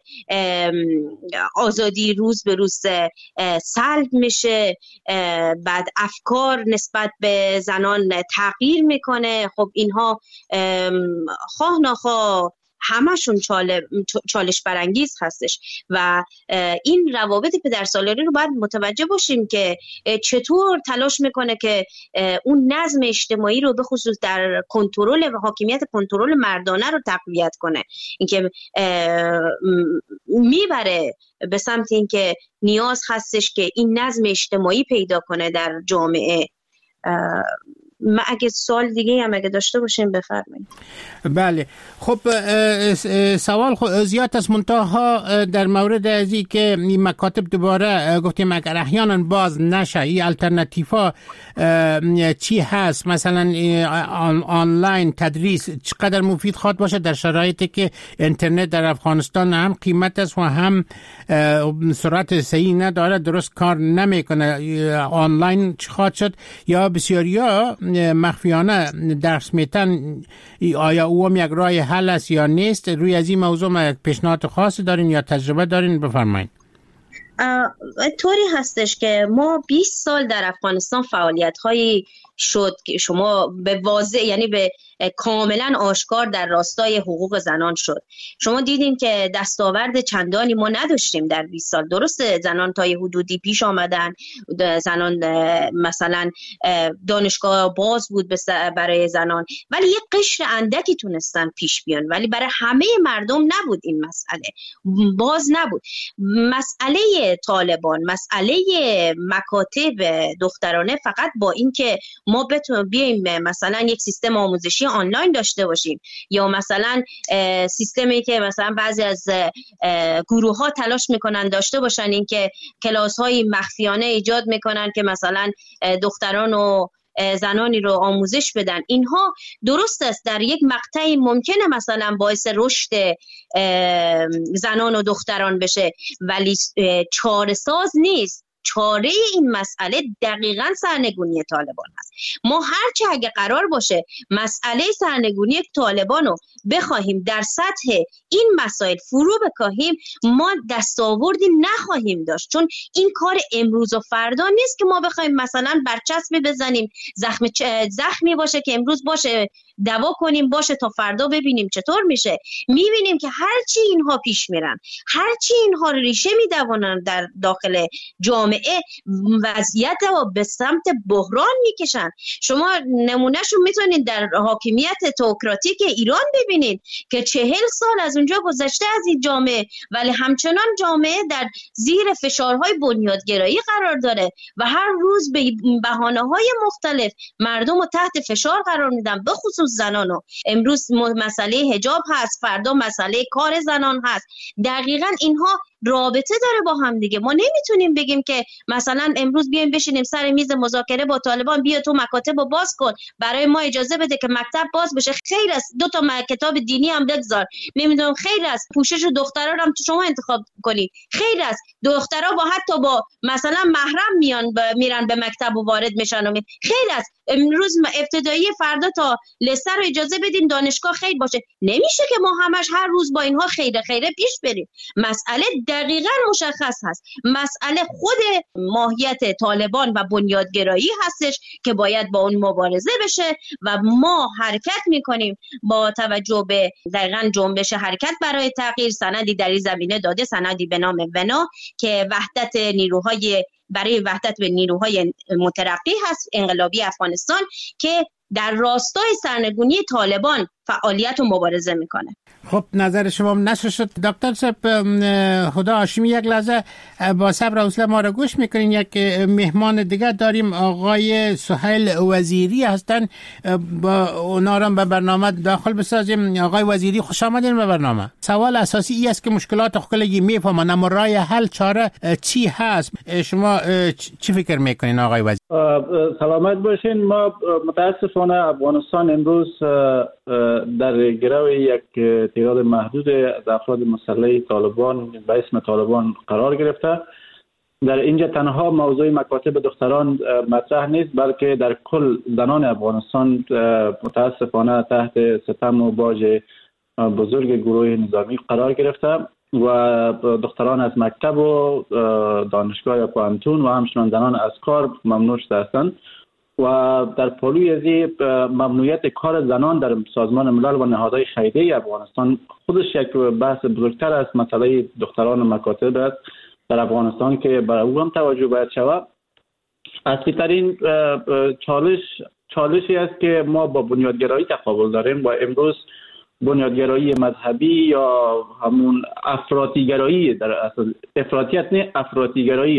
آزادی روز به روز سلب میشه، بعد افکار نسبت به زنان تغییر میکنه. خب اینها خواه ناخواه همشون چالش برانگیز هستش و این روابط پدرسالاری رو باید متوجه باشیم که چطور تلاش میکنه که اون نظم اجتماعی رو به خصوص در کنترل و حاکمیت کنترل مردانه رو تقویت کنه، اینکه میبره به سمت اینکه نیاز هستش که این نظم اجتماعی پیدا کنه در جامعه. من اگه سوال دیگه هم اگه داشته باشیم بفرمایید. بله خب سوال زیاد از منتها در مورد ازی که این مکاتب دوباره گفتیم اگر احیانا باز نشه این الٹرناتیفا چی هست؟ مثلا آنلاین تدریس چقدر مفید خواهد باشه در شرایطی که اینترنت در افغانستان هم قیمت است و هم سرعت صحیح نداره، درست کار نمیکنه. آنلاین چی خواهد شد؟ یا بسیاریا مخفیانه درس میتن، آیا او هم یک راه حل است یا نیست؟ روی از این موضوع پیشنهاد خاصی دارین یا تجربه دارین؟ بفرمایید. طوری هستش که ما 20 سال در افغانستان فعالیت هایی شد که شما به واضح، یعنی به کاملا آشکار در راستای حقوق زنان شد. شما دیدین که دستاورد چندانی ما نداشتیم در 20 سال. درسته زنان تا یه حدودی پیش آمدن، زنان مثلا دانشگاه باز بود برای زنان، ولی یه قشر اندکی تونستن پیش بیان، ولی برای همه مردم نبود. این مسئله باز نبود. مسئله طالبان، مسئله مکاتب دخترانه فقط با اینکه ما بتونیم بیایم مثلا یک سیستم آموزشی آنلاین داشته باشیم یا مثلا سیستمی که مثلا بعضی از گروه ها تلاش میکنن داشته باشن، این که کلاس های مخفیانه ایجاد میکنن که مثلا دختران و زنانی رو آموزش بدن، اینها درست است در یک مقطعی ممکنه مثلا باعث رشد زنان و دختران بشه، ولی چاره ساز نیست. چاره این مسئله دقیقاً سرنگونی طالبان هست. ما هرچه اگه قرار باشه مسئله سرنگونی طالبان رو بخواهیم در سطح این مسائل فرو بکاهیم، ما دستاوردی نخواهیم داشت، چون این کار امروز و فردا نیست که ما بخوایم مثلا برچسبی بزنیم زخمی باشه که امروز باشه دوا کنیم، باشه تا فردا ببینیم چطور میشه. میبینیم که هرچی اینها پیش میرن، هرچی اینها ریشه میدوانن در داخل جامعه، وضعیت رو به سمت بحران میکشن. شما نمونهشون میتونید در حاکمیت تئوکراتیک ایران ببینید که 40 سال از اونجا گذشته از این جامعه، ولی همچنان جامعه در زیر فشارهای بنیادگرایی قرار داره و هر روز به بهانه‌های مختلف مردم رو تحت فشار قرار میدن، به خصوص زنانو. امروز مسئله حجاب هست، فردا مسئله کار زنان هست. دقیقاً اینها رابطه داره با هم دیگه. ما نمیتونیم بگیم که مثلا امروز بیایم بشینیم سر میز مذاکره با طالبان، بیا تو مکاتب رو باز کن، برای ما اجازه بده که مکتب باز بشه. خیر است 2 تا کتاب دینی هم بگذار، نمیدونم خیر است پوشش دخترا رو هم تو شما انتخاب کنی، خیر است دخترا با حتی با مثلا محرم میرن به مکتب و وارد میشن خیر است امروز ابتدایی فردا تا لسه رو اجازه بدین دانشگاه خیر باشه. نمیشه که ما همش هر روز با اینها خیره پیش بریم. مسئله دقیقاً مشخص هست، مسئله خود ماهیت طالبان و بنیادگرایی هستش که باید با اون مبارزه بشه و ما حرکت میکنیم با توجه به دقیقاً جنبش حرکت برای تغییر. سندی در این زمینه داده، سندی به نام ونا که وحدت نیروهای برای وحدت به نیروهای مترقی هست انقلابی افغانستان که در راستای سرنگونی طالبان فعالیت و مبارزه میکنه. خب نظر شما نشر شد. دکتر صاحب خدا هاشمی یک لحظه با صبر و حوصله ما را گوش میکنین. یک مهمان دیگه داریم، آقای سهیل وزیری هستن، با اونا را به برنامه داخل بسازیم. آقای وزیری خوش آمدین به برنامه. سوال اساسی ای است که مشکلات خلقی میفهمن، اما راه حل چاره چی هست؟ شما چی فکر میکنین آقای وزیری؟ سلامت باشین. ما متاسفانه افغانستان امروز در گرو یک تعداد محدود از افراد مسلح طالبان به اسم طالبان قرار گرفته. در اینجا تنها موضوع مکاتب دختران مطرح نیست، بلکه در کل زنان افغانستان متاسفانه تحت ستم و باج بزرگ گروه نظامی قرار گرفته و دختران از مکتب و دانشگاه یا پانتون و همچنان زنان از کار ممنوع شده هستند و در پالوی از ممنوعیت کار زنان در سازمان ملل و نهادهای خیریه افغانستان خودش یک بحث بزرگتر از مسئله دختران مکاتب است در افغانستان که برای او هم توجه باید شود. اصلی ترین چالشی است که ما با بنیادگرایی تقابل داریم و امروز بنیادگرایی مذهبی یا همون افراطیگرایی، در اصل افراطیت نه افراطیگرایی،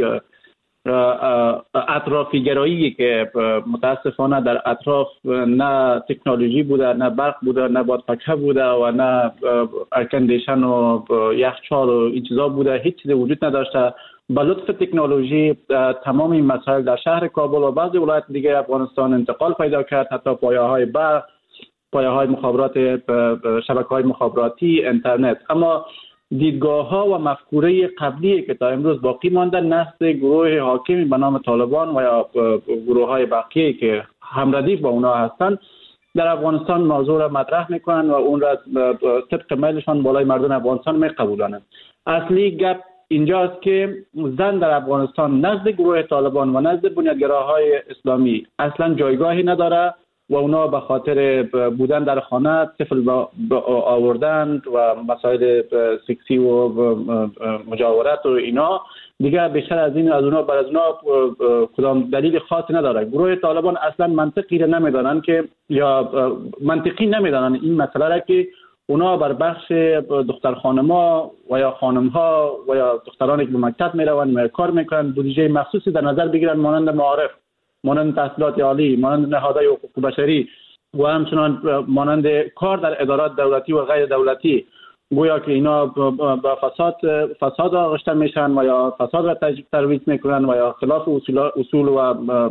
اطرافیگرایی که متاسفانه در اطراف نه تکنولوژی بوده، نه برق بوده، نه بادپکه بوده و نه ارکندیشن و یخچال و این چیزا بوده، هیچ چیزی وجود نداشته. با لطف تکنولوژی تمام این مسائل در شهر کابل و بعضی ولایت دیگه افغانستان انتقال پیدا کرد، حتی پایه‌های برق، پایه‌های مخابرات، شبکه‌های مخابراتی، اینترنت. اما دیدگاه‌ها و مفکوره قبلی که تا امروز باقی مانده نسل گروه حاکمی به نام طالبان و یا گروه‌های بقیه که همردیف با اونا هستند در افغانستان موضوع را مطرح میکنن و اون را طبق میلشان بالای مردم افغانستان میقبولانند. اصلی گپ اینجاست که زن در افغانستان نزد گروه طالبان و نزد بنیادگراهای اسلامی اصلا جایگاهی نداره و اونا به خاطر بودن در خانه، طفل آوردن و مسائل سکسی و مجاورت و اینا دیگه بیشتر از این از اونا بر از اونا کدام دلیل خاصی نداره. گروه طالبان اصلا منطقی را نمیدانن که یا منطقی نمیدانن این مسئله را که اونا بر بخش دختر خانم‌ها و یا خانم‌ها و یا دخترانی که به مکتب میروند کار میکنن بودجه مخصوصی در نظر بگیرن، مانند معارف، مانند تحصیلات عالی، مانند نهادهای حقوق بشری و همچنان مانند کار در ادارات دولتی و غیر دولتی. گویا که اینا با فساد آغشته میشن و یا فساد را ترویج میکنن و یا خلاف اصول و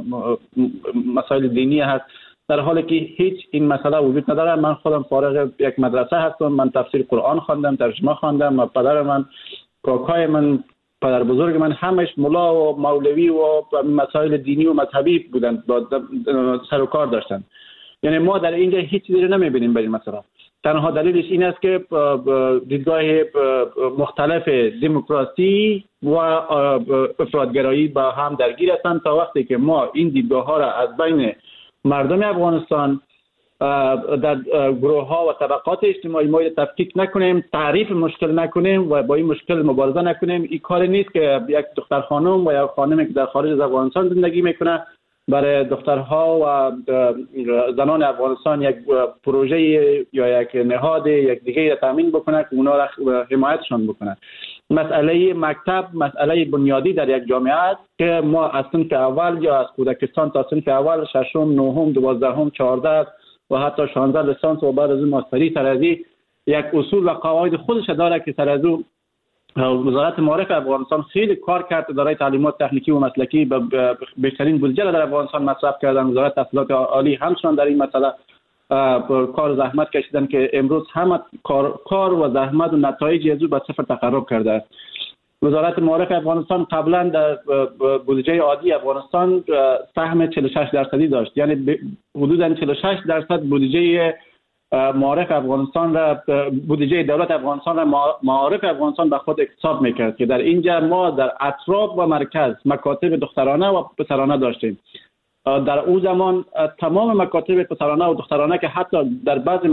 مسائل دینی هست، در حالی که هیچ این مسئله وجود نداره. من خودم فارغ یک مدرسه هستم، من تفسیر قرآن خواندم، ترجمه خواندم و پدر من، کاکای من، پدر بزرگ من همش ملا و مولوی و مسائل دینی و مذهبی بودن، سر و کار داشتن. یعنی ما در اینجا هیچ چیزی رو نمیبینیم به این مسئله. تنها دلیلش این است که دیدگاه مختلف دموکراسی و افراطگرایی با هم درگیر هستند. تا وقتی که ما این دیدگاه ها را از بین مردم افغانستان در گروه ها و طبقات اجتماعی ما تفکیک نکنیم، تعریف مشکل نکنیم و با این مشکل مبارزه نکنیم، این کار نیست که یک دختر خانم و یا خانمی که در خارج از افغانستان زندگی میکنه برای دخترها و زنان افغانستان یک پروژه یا یک نهاد یک دیگه را تامین بکنه که اونا را حمایتشان بکنه. مسئله مکتب مسئله بنیادی در یک جامعه است که ما از صنف اول یا از کودکستان تا صنف اول، ششم، نهم، دوازدهم، 14 و حتی 16 لیسانس و بعد از اون ماستری سر از یک اصول و قواعد خودش داره که سر از اون وزارت معارف افغانستان خیلی کار کرد. اداره تعلیمات تکنیکی و مسلکی بهترین بودجه را در افغانستان مصرف کردن. وزارت تحصیلات عالی همچنان در این مسئله کار زحمت کشیدن که امروز همه کار و زحمت و نتایج از او به صفر تقرب کرده است. وزارت معارف افغانستان قبلا در بودجه عادی افغانستان سهم 46% داشت، یعنی حدوداً 46% بودجه معارف افغانستان را، بودجه دولت افغانستان را معارف افغانستان به خود اکتساب میکرد که در اینجا ما در اطراف و مرکز مکاتب دخترانه و پسرانه داشتیم. در اون زمان تمام مکاتب پسرانه و دخترانه که حتی در بعضی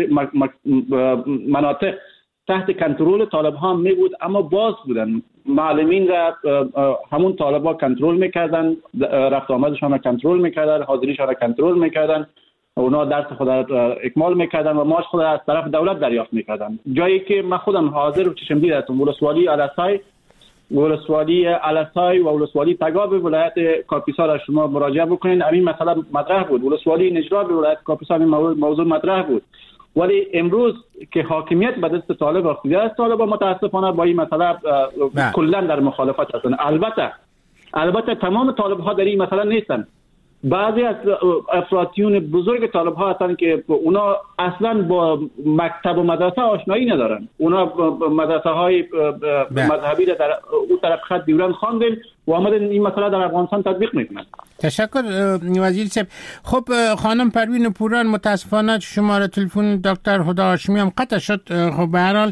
مناطق تحت کنترل طالب ها می بود اما باز بودن، معلمین را همون طالب ها کنترل میکردن، رفت آمدشان را کنترل میکردن، حاضریشان را کنترل میکردن، اونا درس خود را اکمال میکردن و معاش خود را از طرف دولت دریافت میکردن. جایی که من خودم حاضر و چشم دید هستم، ولسوالی علسای و ولسوالی تگاب ولایت کاپیسا را شما مراجعه بکنین، همین مسئله مطرح بود. ولسوالی نجراب ولایت کاپیسا این موضوع مطرح بود. ولی امروز که حاکمیت به دست طالب افتاده است، طالب متاسفانه با این مسئله کلا در مخالفت هستند. البته تمام طالب ها در این مسئله نیستند. بعضی از افراطیون بزرگ طالب ها هستند که اونا اصلا با مکتب و مدرسه آشنایی ندارن. اونا مدرسه های مذهبی در اون طرف خط دیورند خواندن و آمدن این مسئله در افغانستان تطبیق میکنن. تشکر وزیر صاحب. خب خانم پروین پوران، متاسفانه شماره تلفن دکتر هدی هاشمی هم قطع شد. خب به هر حال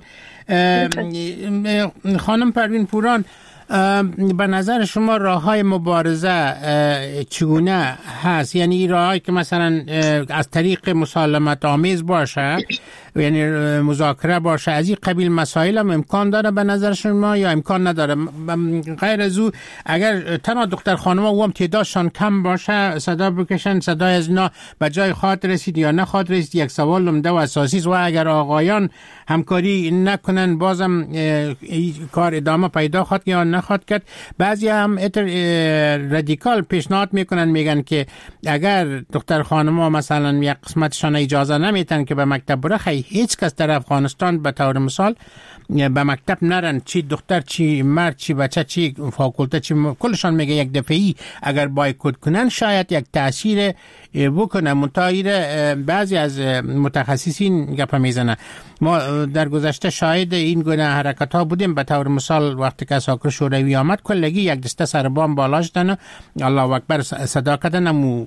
خانم پروین پوران، به نظر شما راه‌های مبارزه چگونه هست؟ یعنی راه‌هایی که مثلا از طریق مسالمت آمیز باشه، یعنی مذاکره باشه، از این قبیل مسائل هم امکان داره به نظر شما یا امکان نداره؟ غیر از او اگر تنها دختر خانم‌ها و هم تعدادشان کم باشه صدا بکشن، صدای از اینا به جای خواهد رسید یا نخواهد رسید؟ یک سوال عمده و اساسی است. و اگر آقایان همکاری نکنن بازم کار ادامه پیدا خواهد یا نخواهد کرد. بعضی هم رادیکال پیشنهاد میکنن، میگن که اگر دختر خانم‌ها مثلا یک قسمتشان اجازه نمیتن که به مکتب بره، هیچ کس در افغانستان به طور مثال به مکتب نرن، چی دختر چی مرد چی بچه چی فاکولته چی کلشان میگه یک دفعی اگر بایکوت کنن شاید یک تاثیر بکنه. متأیر بعضی از متخصصین گپ میزنه. ما در گذشته شاهد این گونه حرکت ها بودیم. به طور مثال وقتی که ساکر شوروی آمد کلگی یک دسته سر بام بالاش دادن، الله اکبر صدا کردن،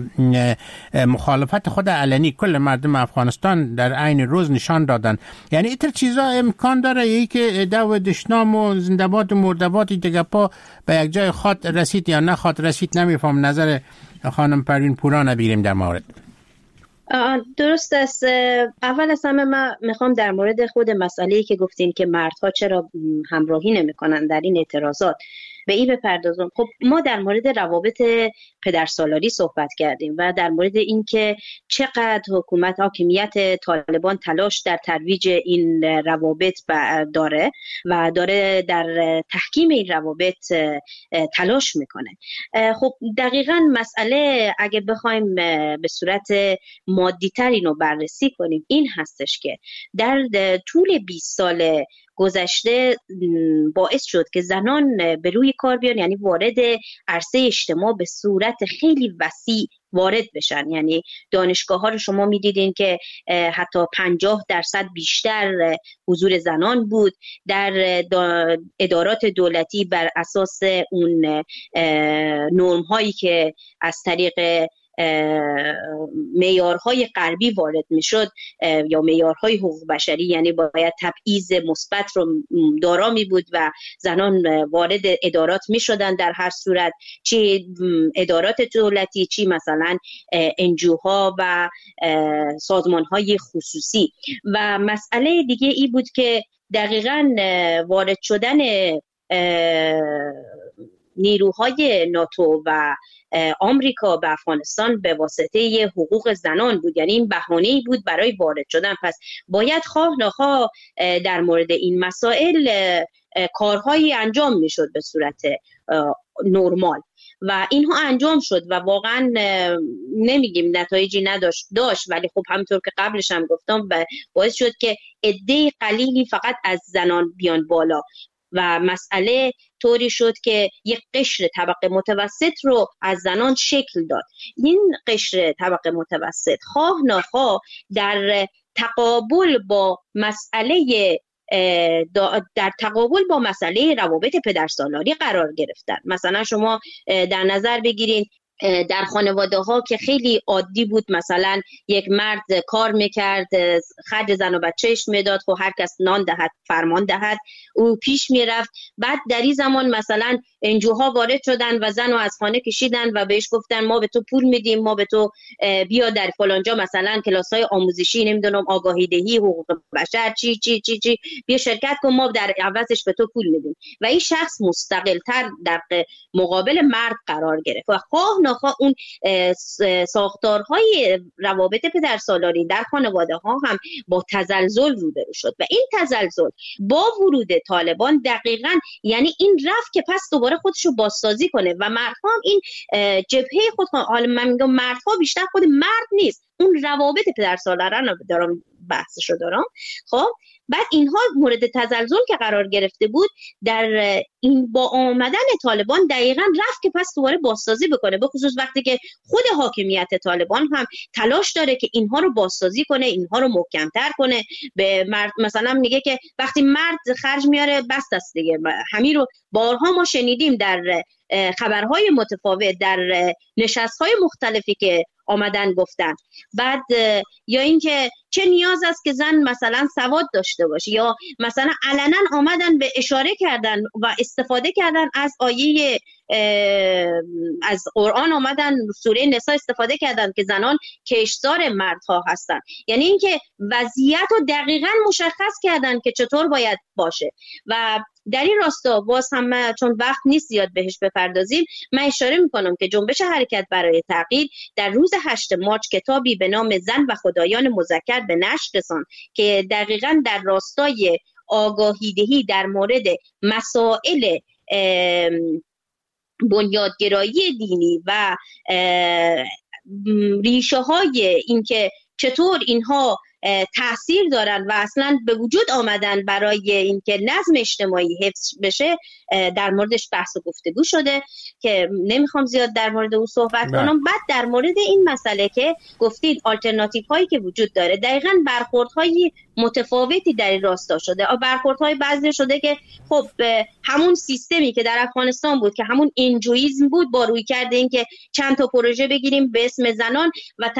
مخالفت خود علنی کل مردم افغانستان در عین روز نشان دادن. یعنی اینطور چیزا امکان داره یکی که دو دشنام و زنده‌باد و مرده‌باد دیگه پا به یک جای خاط رسید یا نخاط رسید؟ نمیفهم. نظر خانم پروین پوران بگیریم در مورد. درست است. اول از همه من میخوام در مورد خود مسئله‌ای که گفتین که مردها چرا همراهی نمی‌کنن در این اعتراضات به این بپردازم. خب ما در مورد روابط پدرسالاری صحبت کردیم و در مورد اینکه چقدر حاکمیت طالبان تلاش در ترویج این روابط داره و داره در تحکیم این روابط تلاش میکنه. خب دقیقاً مسئله اگه بخوایم به صورت مادی‌تر اینو بررسی کنیم این هستش که در طول 20 سال گذشته باعث شد که زنان به روی کار بیان، یعنی وارد عرصه اجتماع به صورت خیلی وسیع وارد بشن. یعنی دانشگاه ها رو شما میدیدین که حتی 50% بیشتر حضور زنان بود. در ادارات دولتی بر اساس اون نرم هایی که از طریق معیارهای غربی وارد میشد یا معیارهای حقوق بشری، یعنی باید تبعیض مثبت رو دارا می بود و زنان وارد ادارات میشدن در هر صورت، چه ادارات دولتی چه مثلا انجوها و سازمانهای خصوصی. و مسئله دیگه ای بود که دقیقاً وارد شدن نیروهای ناتو و آمریکا به افغانستان به واسطه حقوق زنان بود. یعنی این بهانه‌ای بود برای وارد شدن. پس باید خواه نخواه در مورد این مسائل کارهایی انجام میشد به صورت نرمال. و اینها انجام شد و واقعا نمیگیم نتایجی داشت، ولی خب همونطور که قبلش هم گفتم باعث شد که عده قلیلی فقط از زنان بیان بالا و مسئله طوری شد که یک قشر طبقه متوسط رو از زنان شکل داد. این قشر طبقه متوسط خواه ناخواه در تقابل با مسئله روابط پدرسالاری قرار گرفتن. مثلا شما در نظر بگیرین در خانواده ها که خیلی عادی بود مثلا یک مرد کار میکرد، خرج زن و بچهش میداد، خب هر کس نان دهد فرمان دهد، او پیش میرفت. بعد در این زمان مثلا انجوها وارد شدن و زن رو از خانه کشیدن و بهش گفتن ما به تو پول میدیم، ما به تو بیا در فلانجا مثلا کلاس‌های آموزشی، نمیدونم آگاهی دهی حقوق بشر چی چی چی چی بیا شرکت کن، ما در عوضش به تو پول میدیم. و این شخص مستقل‌تر در مقابل مرد قرار گرفت و خواه ناخواه اون ساختارهای روابط پدرسالاری در خانواده ها هم با تزلزل روبرو شد و این تزلزل با ورود طالبان دقیقاً یعنی این رفت که پس دوباره خودش رو بازسازی کنه و مردها هم این جبهه خود، حالا من میگم مردها بیشتر خود مرد نیست، اون روابط پدرسالاران رو دارم بحثشو دارم. خب بعد اینها مورد تزلزل که قرار گرفته بود، در این با آمدن طالبان دقیقاً رفت که پس دوباره بازسازی بکنه، به خصوص وقتی که خود حاکمیت طالبان هم تلاش داره که اینها رو بازسازی کنه، اینها رو محکم‌تر کنه. به مرد مثلا میگه که وقتی مرد خرج میاره بس است دیگه. همین رو بارها ما شنیدیم در خبرهای متفاوت، در نشست‌های مختلفی که آمدن گفتن. بعد یا اینکه چه نیاز است که زن مثلا سواد داشته باشه، یا مثلا علنا آمدن به اشاره کردن و استفاده کردن از آیه از قرآن، آمدن سوره نساء استفاده کردن که زنان کشتزار مردها هستن. یعنی اینکه وضعیت رو دقیقاً مشخص کردن که چطور باید باشه. و در این راستا باز هم چون وقت نیست زیاد بهش بپردازیم، من اشاره میکنم که جنبش حرکت برای تغییر در روز 8 مارس کتابی به نام زن و خدایان مذکر به نشر رساند که دقیقاً در راستای آگاهیدهی در مورد مسائل بنیادگرایی دینی و ریشه های این که چطور اینها تأثیر دارن و اصلا به وجود آمدن برای اینکه نظم اجتماعی حفظ بشه، در موردش بحث و گفتگو شده که نمیخوام زیاد در مورد اون صحبت کنم. بعد در مورد این مسئله که گفتید آلترناتیو هایی که وجود داره، دقیقاً برخوردهای متفاوتی در این راستا شده. برخوردهای بعضی شده که خب همون سیستمی که در افغانستان بود که همون انجویزم بود، با روی کرده این که چند تا پروژه بگیریم به اسم زنان و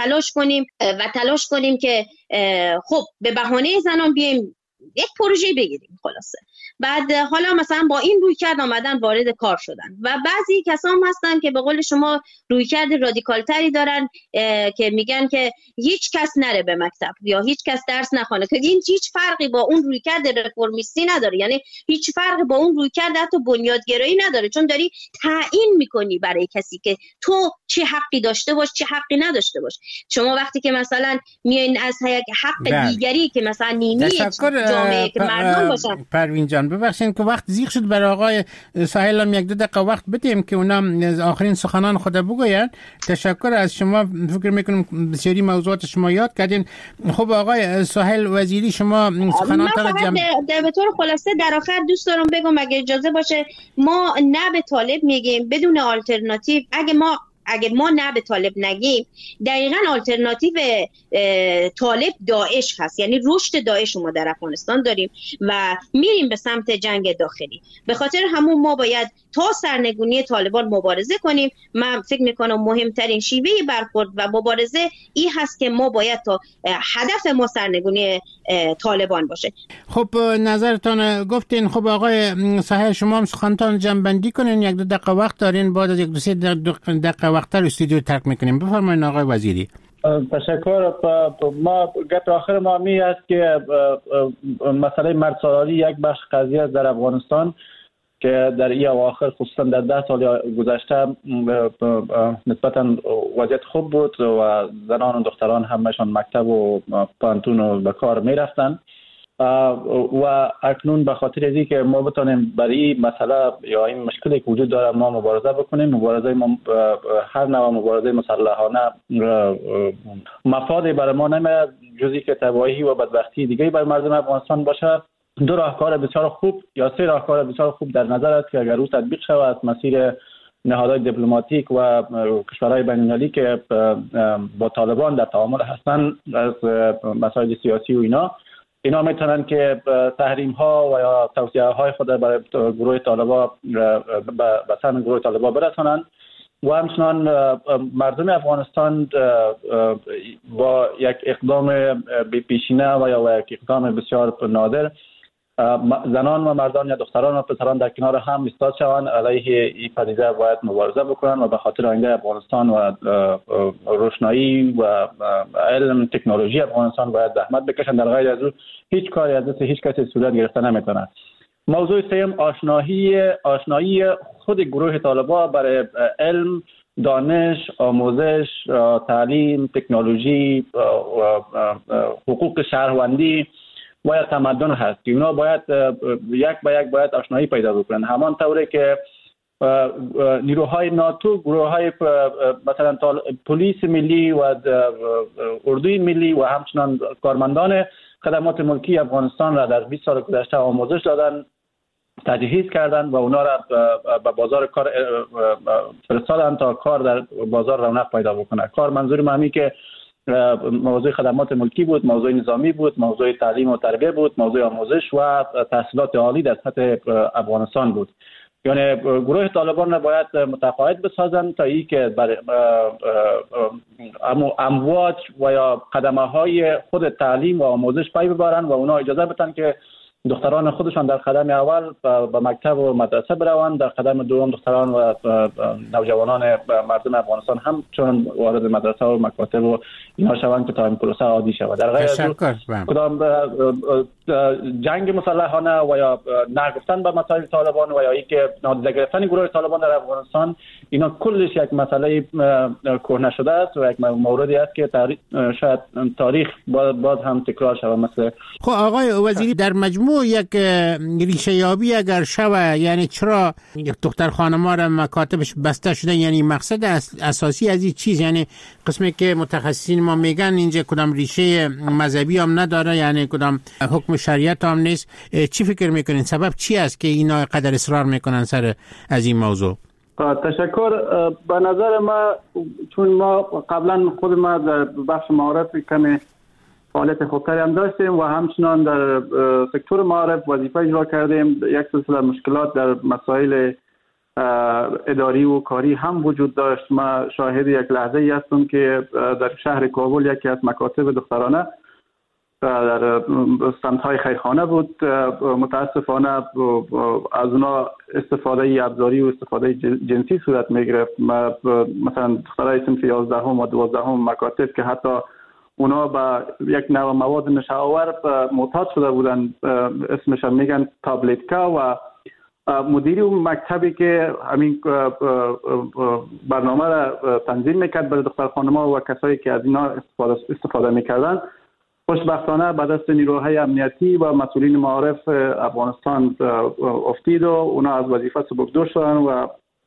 تلاش کنیم که خب به بهانه زنان بیایم یک پروژه بگیریم خلاصه. بعد حالا مثلا با این رویکرد آمدن وارد کار شدن و بعضی کسان هم هستن که به قول شما رویکرد رادیکال تری دارن که میگن که هیچ کس نره به مکتب یا هیچ کس درس نخونه، که این هیچ فرقی با اون رویکرد رفرمیستی نداره. یعنی هیچ فرقی با اون رویکرد حتی بنیادگرایی نداره، چون داری تعیین میکنی برای کسی که تو چه حقی داشته باش چه حقی نداشته باش. شما وقتی که مثلا میایین از حق دیگری که مثلا نیمی جامعه که مردم باشن. پروین جان ببخشید که وقت زیغ شد، برای آقای ساحل هم 1-2 دقیقه وقت بدیم که اونا آخرین سخنان خود بگوین. تشکر از شما، فکر میکنم بسیاری موضوعات شما یاد کردین. خب آقای ساحل وزیری، شما سخنانتان به طور خلاصه در آخر دوست دارم بگم اگه اجازه باشه، ما نه به طالب میگیم بدون آلترناتیو. اگه ما نه به طالب نگیم، دقیقاً آلترناتیو طالب داعش هست. یعنی رشد داعش ما در افغانستان داریم و میریم به سمت جنگ داخلی. به خاطر همون ما باید تا سرنگونی طالبان مبارزه کنیم. من فکر میکنم مهمترین شیوه برخورد و مبارزه این هست که ما باید تا هدف ما سرنگونی طالبان باشه. خب نظرتان گفتین. خب آقای ساحل، شما هم سخنتان جمع‌بندی کنین، 1-2 دقیقه وقت دارین، بعد از 1-2 دقیقه وقت‌تر استودیو ترک میکنیم. بفرمایید آقای وزیری. تشکر. ما گپ آخر ما می است که مسئله مردسالاری یک بخش قضیه است در افغانستان که در این اواخر خصوصا در 10 سال گذشته نسبتا وضعیت خوب بود و زنان و دختران همشان مکتب و پانتون و به کار می رفتن و اکنون به خاطر اینکه که ما بتونیم برای مسئله یا این مشکلی که وجود داره ما مبارزه بکنیم، مبارزه ما هر نوع مبارزه مسلحانه مفادی برای ما نمیاد جزی که تباهی و بدبختی دیگه بر مردم افغانستان باشه. دو راهکار بسیار خوب یا سه راهکار بسیار خوب در نظر است که اگر او تطبیق شود از مسیر نهادهای دیپلماتیک و کشورهای بین‌المللی که با طالبان در تعامل هستند از مسائل سیاسی و اینا میتونن که تحریم ها و یا توصیه های خود برای گروه طالبان به سمت گروه طالبان برسانند و همچنان مردم افغانستان با یک اقدام بی‌پیشینه و یا یک اقدام بسیار نادر زنان و مردان یا دختران و پسران در کنار هم ایستاد شوند علیه این پدیده باید مبارزه بکنن و به خاطر آینده افغانستان و روشنایی و علم تکنولوژی افغانستان باید زحمت بکشن. در غیر از او هیچ کاری از دست هیچ کسی صورت گرفته نمیتونه. موضوع سوم آشنایی خود گروه طالبان برای علم، دانش، آموزش، تعلیم، تکنولوژی، حقوق شهروندی و یا تمدن هست که اونا باید یک به یک باید آشنایی پیدا بکنن. همان طوری که نیروهای ناتو، گروه‌های مثلا پلیس ملی و اردوی ملی و همچنان کارمندان خدمات ملکی افغانستان را در 20 سال گذشته آموزش دادن، تجهیز کردن و اونا را به بازار کار فرستادن تا کار در بازار رونق پیدا بکنه. کار منظور معنی که موضوع خدمات ملکی بود، موضوع نظامی بود، موضوع تعلیم و تربیت بود، موضوع آموزش و تحصیلات عالی در سطح افغانستان بود. یعنی گروه طالبان را باید متقاعد بسازند تا ای که بر امواج و یا قدمه های خود تعلیم و آموزش پی ببرند و اونا اجازه بدن که دختران خودشان در قدم اول به مکتب و مدرسه بروند، در قدم دوم دختران و نوجوانان مردم افغانستان هم چون وارد مدرسه و مکاتب و اینا شوند که تا این پروسه عادی شود. در غیر از کدام جنگ مسلحانه و یا نگفتن به مسائل طالبان و یا اینکه نادیده گرفتن گروه طالبان در افغانستان، اینا کلش یک مسئله کهنه شده است و یک موردی است که شاید تاریخ باز هم تکرار شود. مثل خب آقای وزیری، در مجموع یک ریشه یابی اگر شوه، یعنی چرا دختر خانم‌ها را مکاتبش بسته شده، یعنی مقصد اساسی از این چیز، یعنی قسمی که متخصصین ما میگن اینجا کدام ریشه مذهبی هم نداره، یعنی کدام حکم شریعت هم نیست. چی فکر میکنین سبب چی است که اینا قدر اصرار میکنن سر از این موضوع؟ تشکر. به نظر ما چون ما قبلا خود ما در بخش معارف کمی فعالیت خوبتری هم داشتیم و همچنان در سکتور معارف وظیفه اجرا کردیم، یک سلسله مشکلات در مسائل اداری و کاری هم وجود داشت. ما شاهد یک لحظه ای هستم که در شهر کابل یکی از مکاتب دخترانه در سمت‌های خیرخانه بود، متاسفانه از اونا استفاده ابزاری و استفاده جنسی صورت می‌گرفت. مثلا دخترای صنف 11 و 12 مکاتب که حتی اونا با یک نوع مواد نشه‌آور معتاد شده بودن، اسمش هم میگن تابلتکا، و مدیر اون مکتبی که همین برنامه را تنظیم میکرد برای دختر خانم‌ها و کسایی که از اینا استفاده میکردن، خوشبختانه به دست نیروهای امنیتی و مسئولین معارف افغانستان افتید و اونا از وظیفه سبکدور شدن و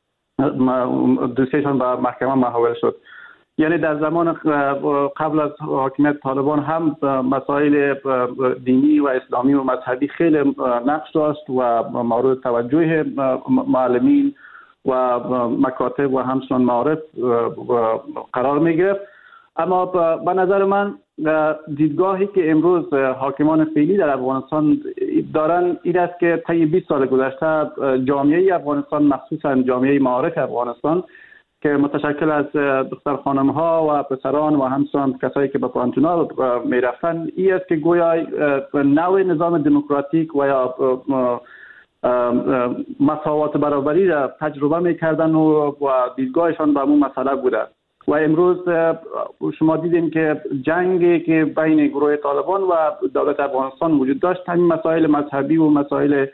دوسیشان به محکمه محول شد. یعنی در زمان قبل از حاکمیت طالبان هم مسائل دینی و اسلامی و مذهبی خیلی نقش داشت و مورد توجه معلمین و مکاتب و همچنان معارف قرار می گرفت. اما به نظر من دیدگاهی که امروز حاکمان فعلی در افغانستان دارن این است که طی 20 سال گذشته جامعه افغانستان، مخصوصا جامعه معارف افغانستان که متشکل از دختر خانم ها و پسران و همچنان کسایی که به پانتونا می رفتن، این است که گویا نوع نظام دموکراتیک و یا مساوات برابری را تجربه می کردن و دیدگاهشان به همون مسئله بوده. و امروز شما دیدیم که جنگی که بین گروه طالبان و دولت افغانستان وجود داشت، همین مسائل مذهبی و مسائل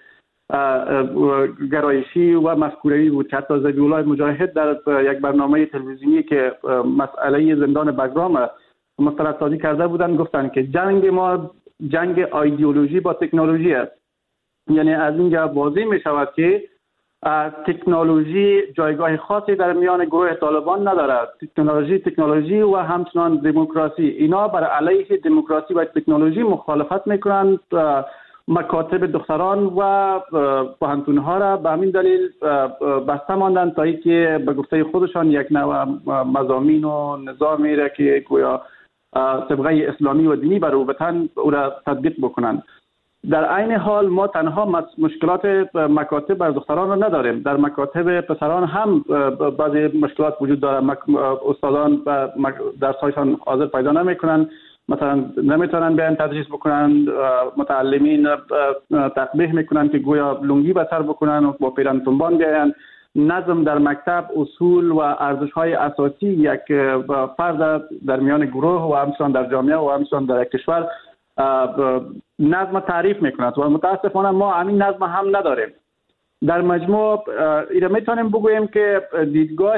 گرایشی و مفکوره‌ای بود که حتی ذبیح‌الله مجاهد در یک برنامه تلویزیونی که مسئله زندان بگرام مستندسازی کرده بودن گفتن که جنگ ما جنگ ایدئولوژی با تکنولوژی است. یعنی از اینجا واضح می شود که تکنولوژی جایگاه خاصی در میان گروه طالبان ندارد. تکنولوژی و همچنان دموکراسی، اینا بر علیه دموکراسی و تکنولوژی مخالفت میکنند. مکاتب دختران و پوهنتون‌ها را به همین دلیل بسته ماندند تا اینکه به گفته خودشان یک نوع مضامین و نظامی را که گویا طبقه اسلامی و دینی بر او را تطبیق بکنند. در عین حال ما تنها مشکلات مکاتب بر دختران را نداریم، در مکاتب پسران هم بعضی مشکلات وجود دارد. استادان درس‌هایشان حاضر پیدا نمی‌کنند، مثلا نمیتونن بیان تدریس بکنن، متعلمین تقبیح میکنن که گویا لنگی به سر بکنن و با پیرن تنبان بیاین. نظم در مکتب، اصول و ارزش‌های اساسی یک فرد در میان گروه و همچنان در جامعه و همچنان در کشور نظم تعریف میکند و متاسفانه ما همین نظم هم نداریم. در مجموع ایره میتونیم بگوییم که دیدگاه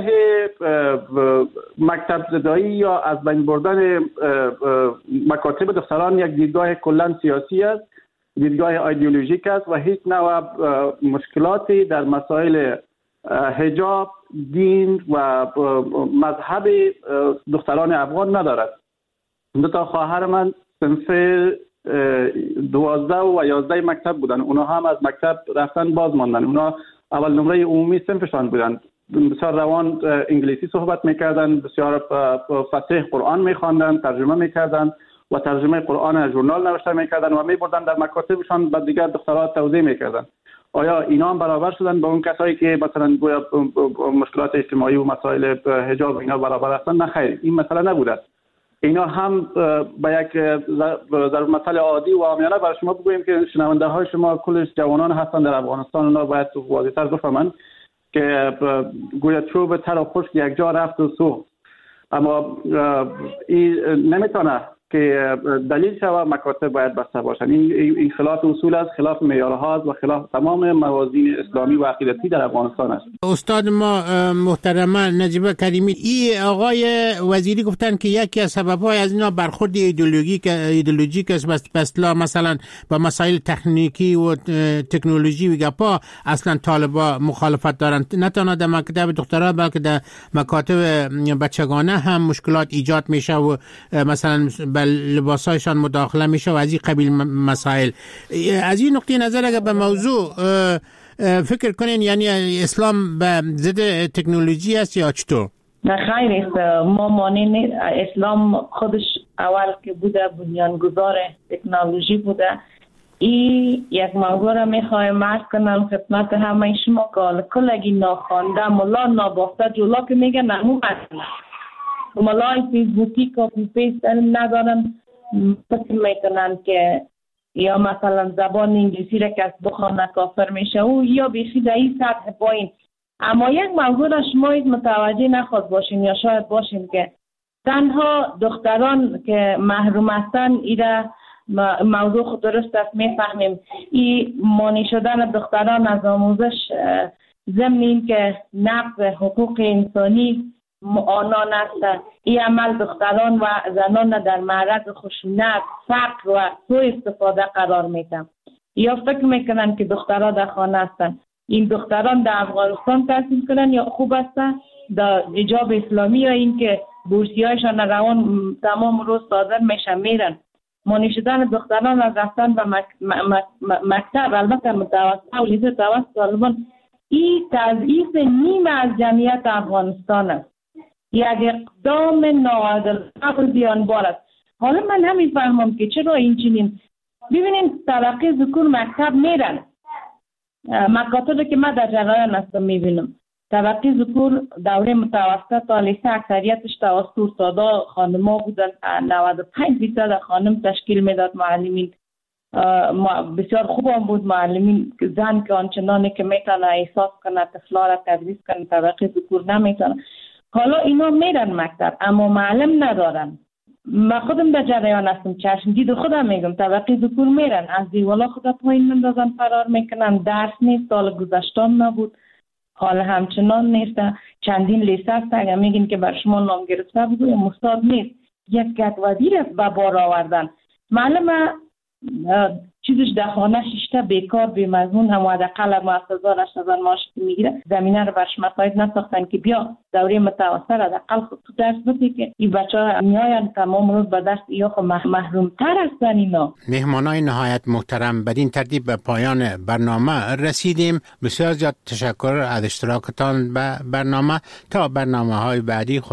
مکتب زدایی یا از بین بردن مکاتب دختران یک دیدگاه کلا سیاسی است، دیدگاه ایدئولوژیک است و هیچ نوع مشکلاتی در مسائل حجاب، دین و مذهب دختران افغان ندارد. دو تا خواهر من صنف 12 و 11 مکتب بودن، اونا هم از مکتب رفتن باز ماندن. اونا اول نمره عمومی صنفشان بودن، بسیار روان انگلیسی صحبت میکردن، بسیار فصیح قرآن میخواندن، ترجمه میکردن و ترجمه قرآن ژورنال نوشته میکردن و میبردن در مکاتبشان بعد دیگر دخترات توضیح میکردن. آیا اینا هم برابر شدن با اون کسایی که مثلا گویا مشکلات اجتماعی و مسائل حجاب اینا برابر هستن؟ نه خیر، این مسئله نبوده. اینا هم با یک در مسئله عادی و عامیانه برای شما بگوییم که شنونده های شما کلش جوانان هستن در افغانستان، اونا باید واضح‌تر بفهمن که گویا چوب تر و خشک یک جا رفت و سوخت، اما این نمیتونه که دلیل شود مکاتب باید بسته باشن. این خلاف اصول است، خلاف معیارها است و خلاف تمام موازین اسلامی و عقیدتی در افغانستان است. استاد ما محترمه نجیبه کریمی، این آقای وزیری گفتن که یکی از سبب‌های از اینا برخورد ایدئولوژیک است، بسلا مثلا با مسائل تکنیکی و تکنولوژی و گپا اصلا طالبا مخالفت دارن، نه تنها در مکتب دخترها بلکه در مکاتب بچگانه هم مشکلات ایجاد میشه و مثلا لباسایشان مداخله میشه و از این قبیل مسائل. از این نقطه نظر اگر به موضوع فکر کنین، یعنی اسلام به ضد تکنولوژی است یا چطور؟ نه خیر است، ما مانع اسلام خودش اول که بوده بنیانگذار تکنولوژی بوده. این یک موضوع را میخوایم عرض کنم خدمت همه شما که کلگی ناخوانده ملا نابافته جلو که میگه نمو مثلا ملای فیسبوکی کپی پیست ندارن، فکر میکنن که یا مثلا زبان انگلیسی را که بخوانه کافر میشه او یا بیخی در این سطح پایین. اما یک موضوع را شما متوجه نخواست باشین یا شاید باشین که تنها دختران که محروم هستن ایره موضوع خود درست است میفهمیم. این مانع شدن دختران از آموزش ضمن این که نقض حقوق انسانی آنان است. این عمل دختران و زنان در معرض خشونت، فقر و سوء استفاده قرار میدن. یا فکر میکنن که دخترها در خانه هستن. این دختران در افغانستان تحصیل کنن یا خوب هستن در حجاب اسلامی یا این که بورسیهایشان روان تمام روز صادر میشن میرن. مانع شدن دختران از رفتن به مکتب البته متوسط و لیسه توسط طالبان این تضعیف نیمه از جمعیت افغانستان است. یک اقدام ناعادل و زیانبار است. حالا من نمیفهمم که چرا این چنین. ببینید طبقه ذکور مکتب میرن، مکاتب که من در جریان هستم میبینم طبقه ذکور دوره متوسط تا لیسه اکثریتش توسط استادا خانما بودن، 95% خانم تشکیل میداد. معلمین بسیار خوب هم بود، معلمین زن که آنچنانی که میتونه احساس کنه طفلا را تدریس کنه طبقه ذکور نمیتونه. حالا اینا میرن مکتب اما معلم ندارن. من خودم در جریان هستم، چشم دید خودم میگم طبقه ذکور میرن از دیوالا خدا پایین مندازن فرار میکنن. درس نیست، سال گذشتم نبود، حال همچنان نیست. چندین لیسه است اگر میگین که بر شما نام گرفته بود یا مستاد نیست. یک گدوادی است به بار آوردن. معلم چیزش در خانه شیشته بیکار بی مضمون هم حداقل ما 7000 معاش میگیره، زمینه رو برش مساعد نساختن که بیا دوره متوسط حداقل خود تو درس بده که این بچه‌ها میاین تمام روز به درس یا خود محروم تر هستن. اینا مهمانای نهایت محترم، بدین ترتیب به پایان برنامه رسیدیم. بسیار زیاد تشکر از اشتراکتان به برنامه. تا برنامه‌های بعدی